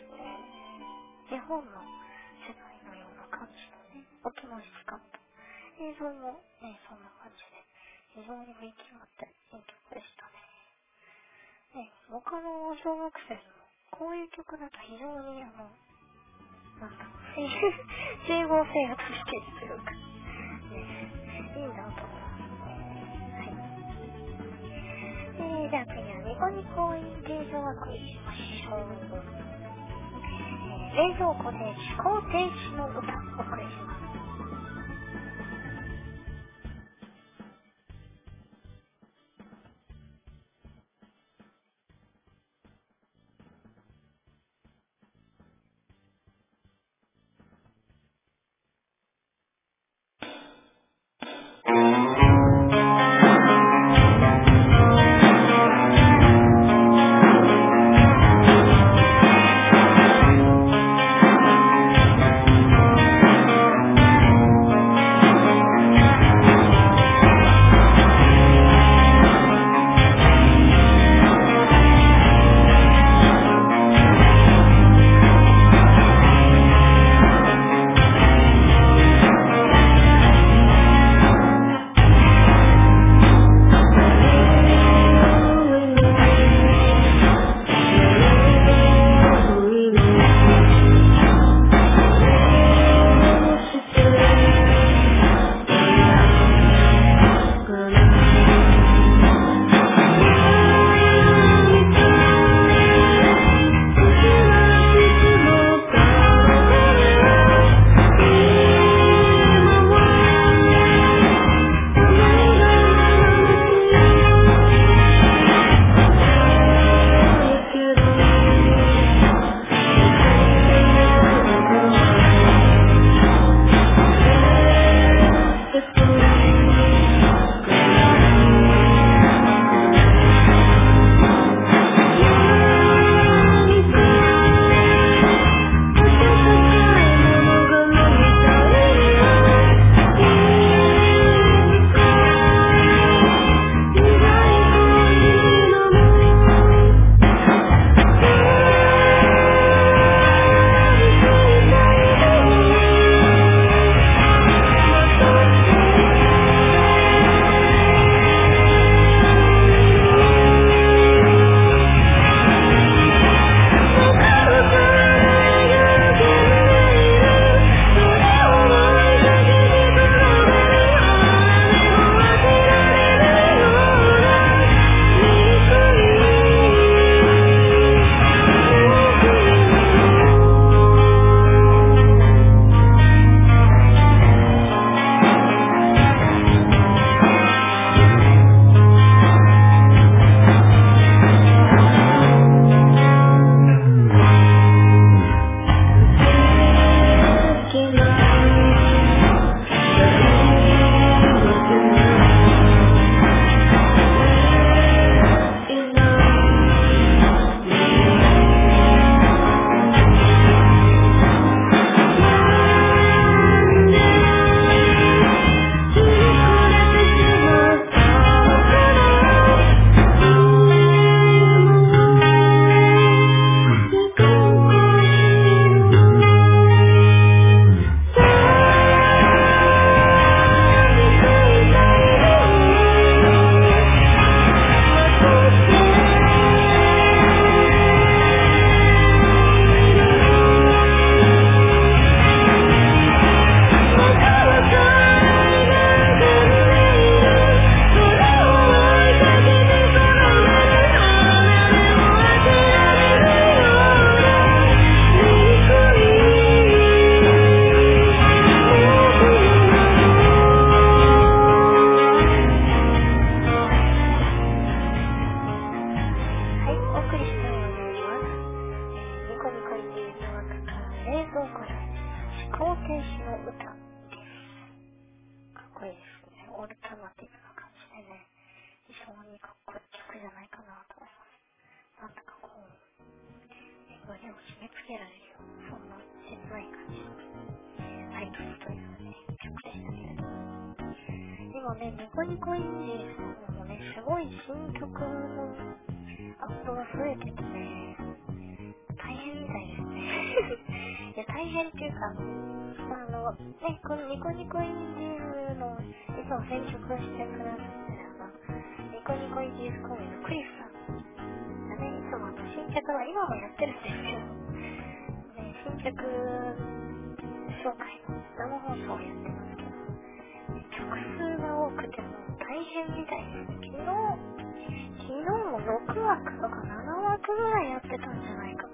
B: 絵本の世界のような感じのね、音の質感と、 映像もね、そんな感じで、非常に雰囲気があっていい曲でしたね。ね、他の小学生も、こういう曲だと非常になんだろう、整合性がついているというか、ね、いいなと思いますね。はい。じゃあ次はニコニコインテージをお送りしましょう。冷蔵庫で思考停止の歌をお送りします。今ね、ニコニコインディーさんもね、すごい新曲のアップが増えててね、大変みたいですね。いや、大変っていうか、 このニコニコインディーズのいつも選曲してくださってるニコニコインディーズコミのクリスさんがね、いつも新着は今もやってるんですけど、新着紹介の生放送をやってますけど、曲数が多くても大変みたいです。昨日も6枠とか7枠ぐらいやってたんじゃないかな。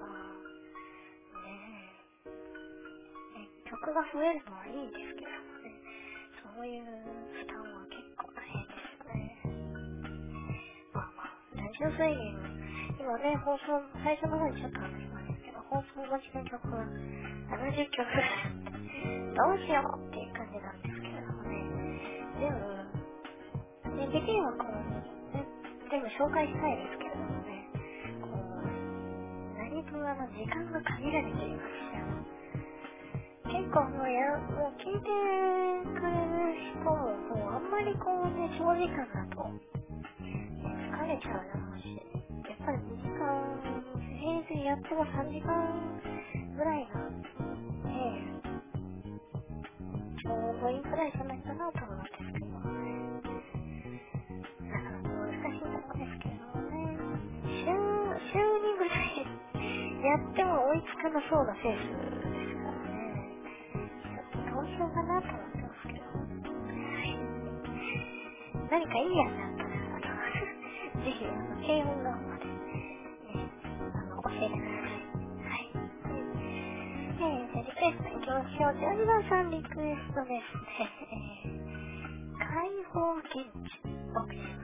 B: 曲が増えるのはいいんですけどね、そういう負担は結構大変ですよね。ラジオ制限、今ね、放送、最初の方にちょっと話しましたけど、放送待ちの曲は70曲ぐらいあって、どうしようっていう感じなんですけれどもね、全部、できればこう、全部紹介したいですけれどもね、何分時間が限られていまして、結構もう聞いてくれる人も、もうあんまり長時間だと疲れちゃうだろうし、やっぱり2時間、平日やっても3時間ぐらいが、ちょうどいいくらいじゃないかなと思うんですけどもね。なかなか難しいところですけれどもね。週2ぐらいやっても追いつかなそうなペースですからね。どうしようかなと思ってますけど。何かいいやつあったら、ぜひ、軽音の方まで、教えてください。はい。リクエストいきましょう。12番さんリクエストですね。解放現地、お送りします。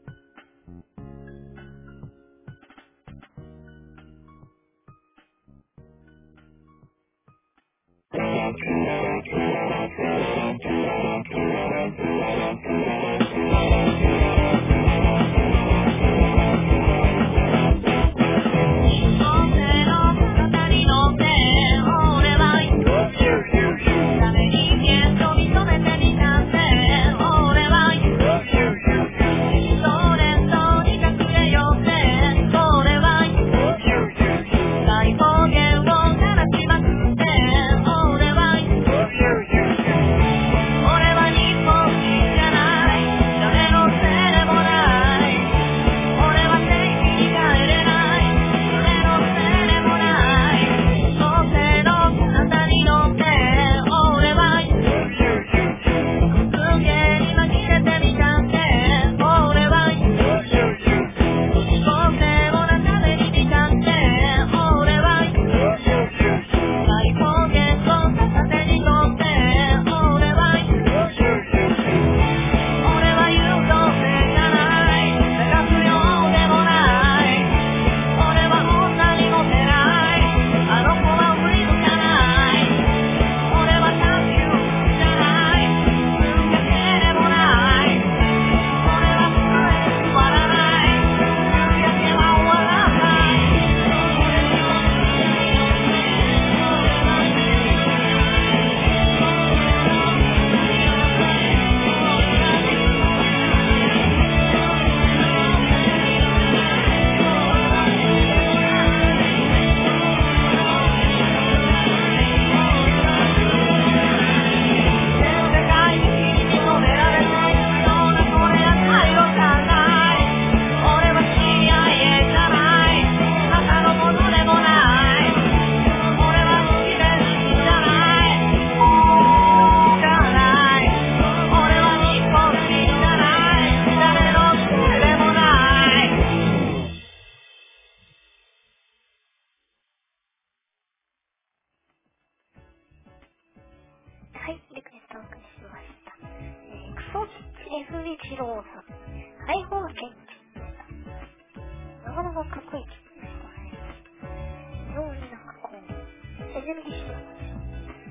B: はい、リクエストお送りしました。クソ吉 F 一郎さん、解放現地。なかなかかっこいい曲でしたね。非常にエネルギッシュな感じ。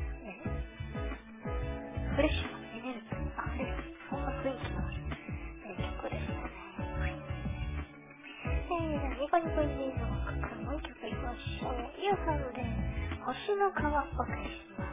B: フレッシュなエネルギーあふれる、そんな雰囲気のある、曲でしたね。はい。ニコニコインディーズの中からもう一曲いきましょう。イオさんで星の川お送りします。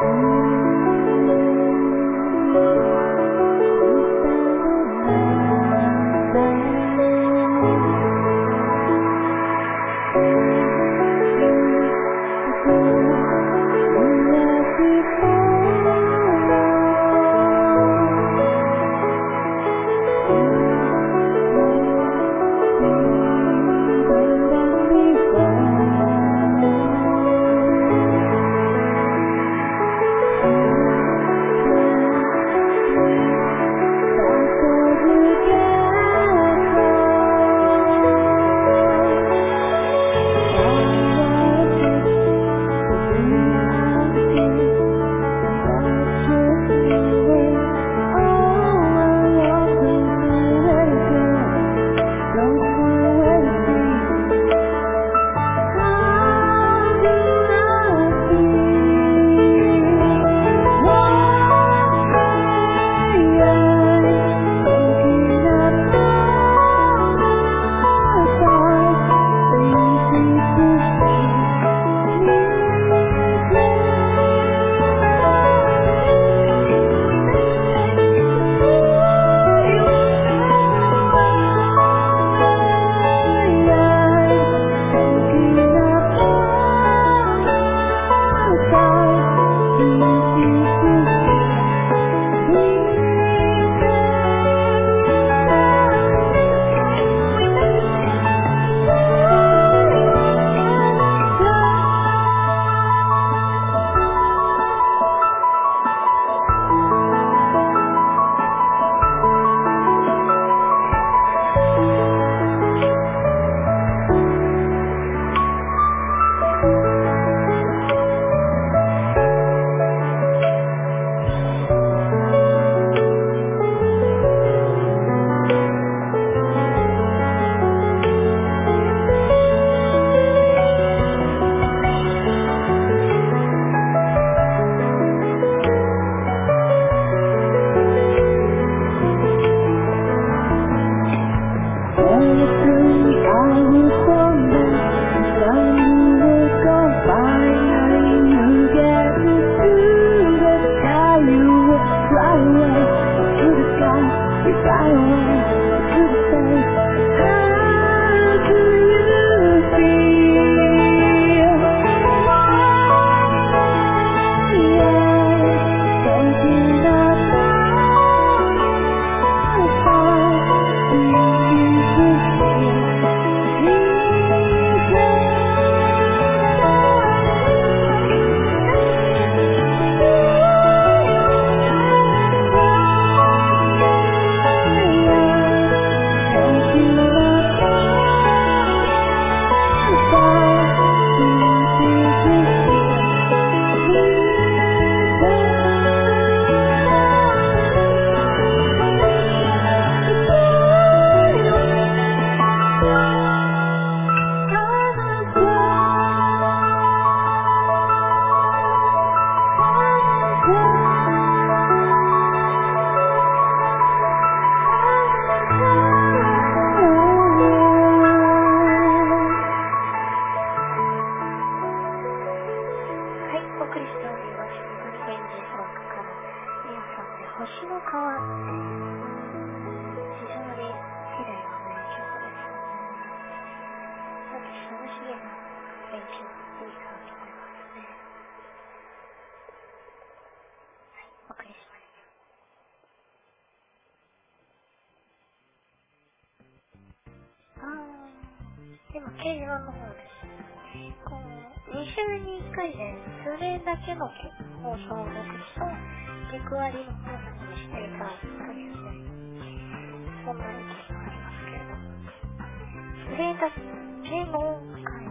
B: 今掲示板の方です。こう2週に1回でそれだけの放送を録と陸割りの放送にしていただくというね、そんなことがありますけれども、それだけの回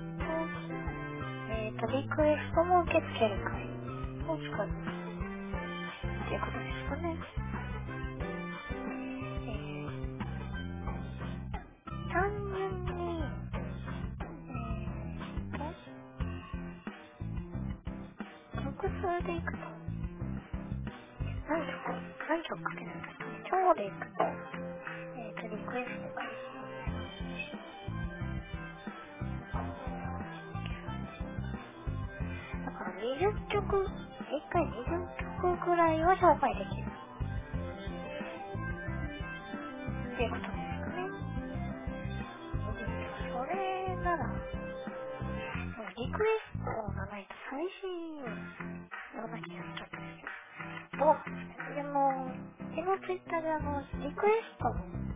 B: と、リクエストも受け付ける回を使うっていうことですかね。単純に複数でいくと何曲かけるんですかね。超でいくとリクエストがだから20曲 1回20曲くらいは紹介できるっていうことですかね。それならリクエストがないと寂しいような気がしちゃったんですけど、どうなんですかね。でも昨日ツイッターでリクエストの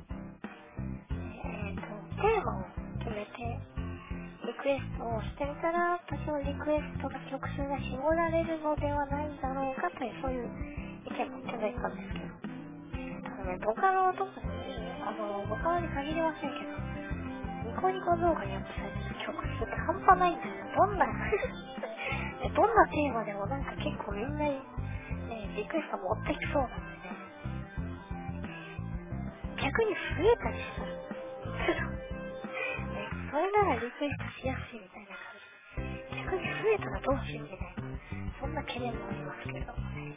B: テーマを決めてリクエストをしてみたら、私のリクエストの曲数が絞られるのではないだろうかという、そういう意見もいただいたんですけど、ただね、ボカロとかボカロに限りませんけど、ニコニコ動画にアップされてる曲数って半端ないんですよ。どんなテーマでもなんか結構みんな、リクエスト持ってきそうなんでね、逆に増えたりしたらそれならリクエストしやすいみたいな感じ。逆に増えたらどうしようみたいな、そんな懸念もありますけれどもね。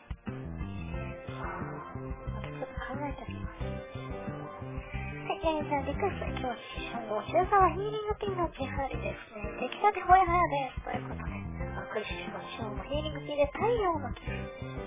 B: またちょっと考えてみます。はい、じゃあリクエスト今日の白沢ヒーリングティーの手張りですね。出来たてほやほやです。ということで、お送りしましょう。ヒーリングティーで太陽のキス。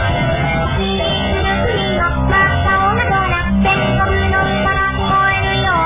A: 真っ青な空、全国の空聞こえるよ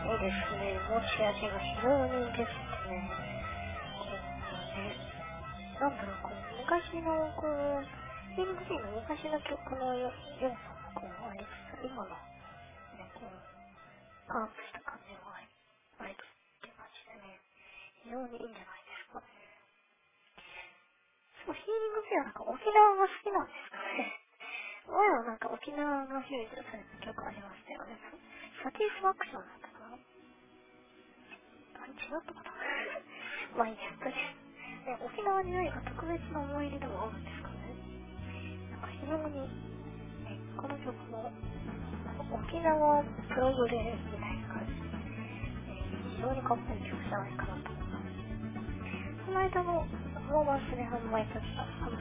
B: そうですね、持ち味が非常にですね、なんだろう、こう昔のこうヒーリングシーンの昔の曲の要素がこうありつつ、今の、ね、こうパワーアップした感じがありつつっていう感じでね、非常にいいんじゃないですかね。そう、ヒーリングシーンはなんか沖縄が好きなんですかね。前はなんか沖縄のフューチャーされた曲ありましたよね。サティスファクションだったかな。違ったかな。まあいいや、とりあえず、ね、沖縄に何か特別な思い入れでもあるんですかね。なんか非常に、ね、この曲も沖縄プログレみたいな感じで、非常にかっこいい曲じゃないかなと思います。この間のローマンスで販売され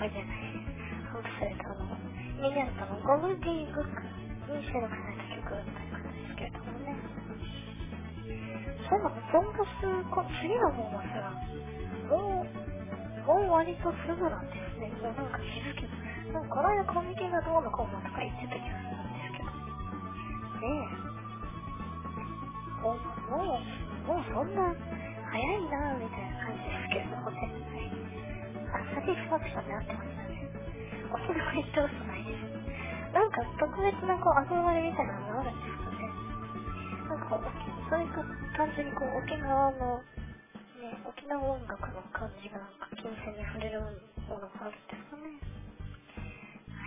B: たミニアルタのゴルディブックに収録された曲ということですけれどもね。そういえば、ボンバス、次のボンバスは、もう割とすぐなんですね。もうなんか気づけど、なんかこの間コミケがどうのこうのとか言ってた気がするんですけど。ねえ。もうそんな早いなぁみたいな感じですけれどもね。サティスファクションになってましたね。沖縄に行ったことないです。なんか特別なこう憧れみたいなのがあるんですかね。なんかそれか単純にこう沖縄のね、沖縄音楽の感じがなんか金銭に触れるものがあるんですかね。はい。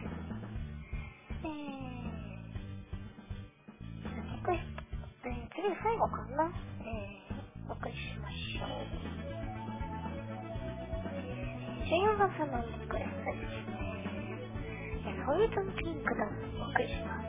B: リクエスト、次最後かな。お送りしましょう。14番さんのリクエストですね。ソイートピンクだとお送りします。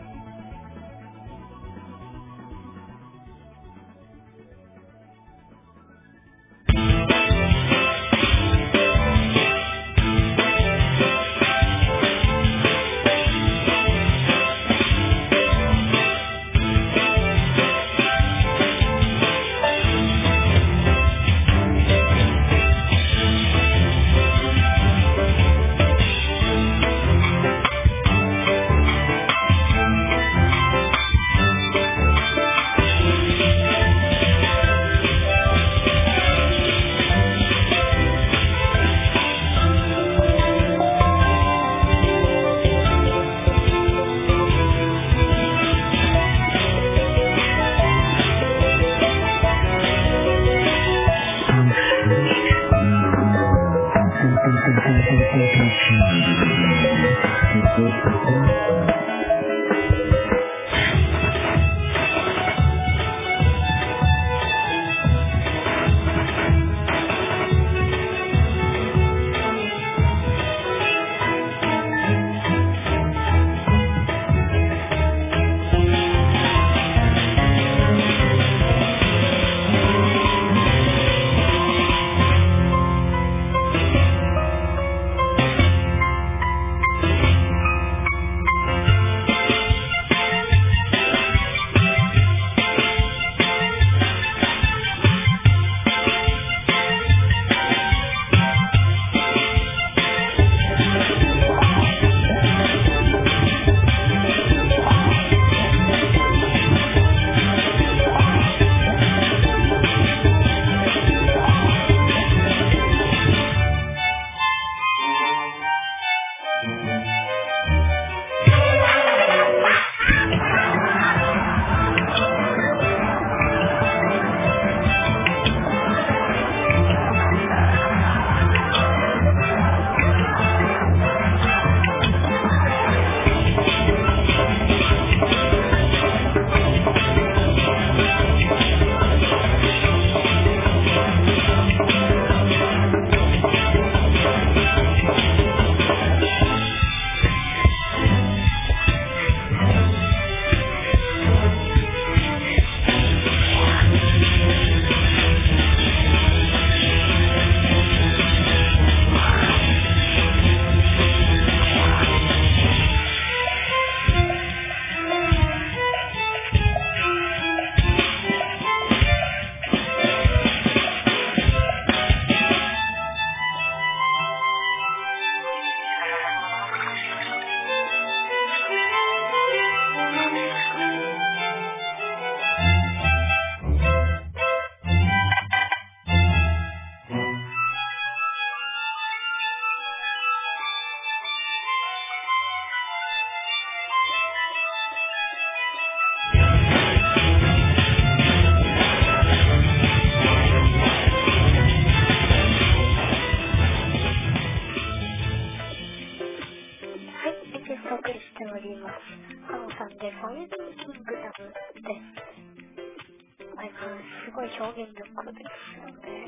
B: あいつすごい表現力ですよね。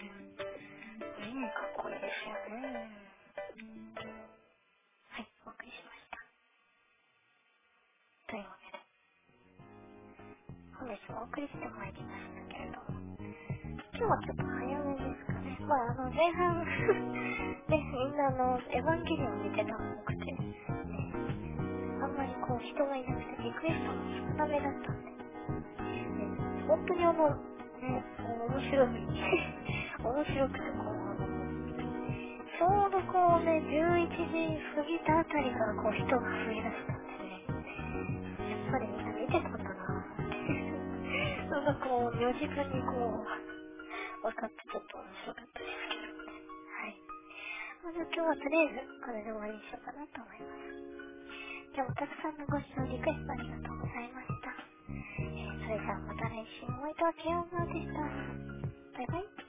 B: かっこいいですよね。はい、お送りしました。というわけで、本日もお送りしてまいりましたけれども、今日はちょっと早めですかね。前半ね、みんなエヴァンゲリオン見てたの多くて、あんまり人がいなくてリクエストも少なめだったんで、本当に面白い面白くてちょうど11時過ぎたあたりから人が増えだしたんでね、やっぱりみんな見てたんだなそれが如実に分かってちょっと面白かったですけどね。はい。今日はとりあえずこれで終わりにしようかなと思います。今日もたくさんのご視聴リクエストありがとうございました。それじゃあまた来週、お相手はケアンマーでした。バイバイ。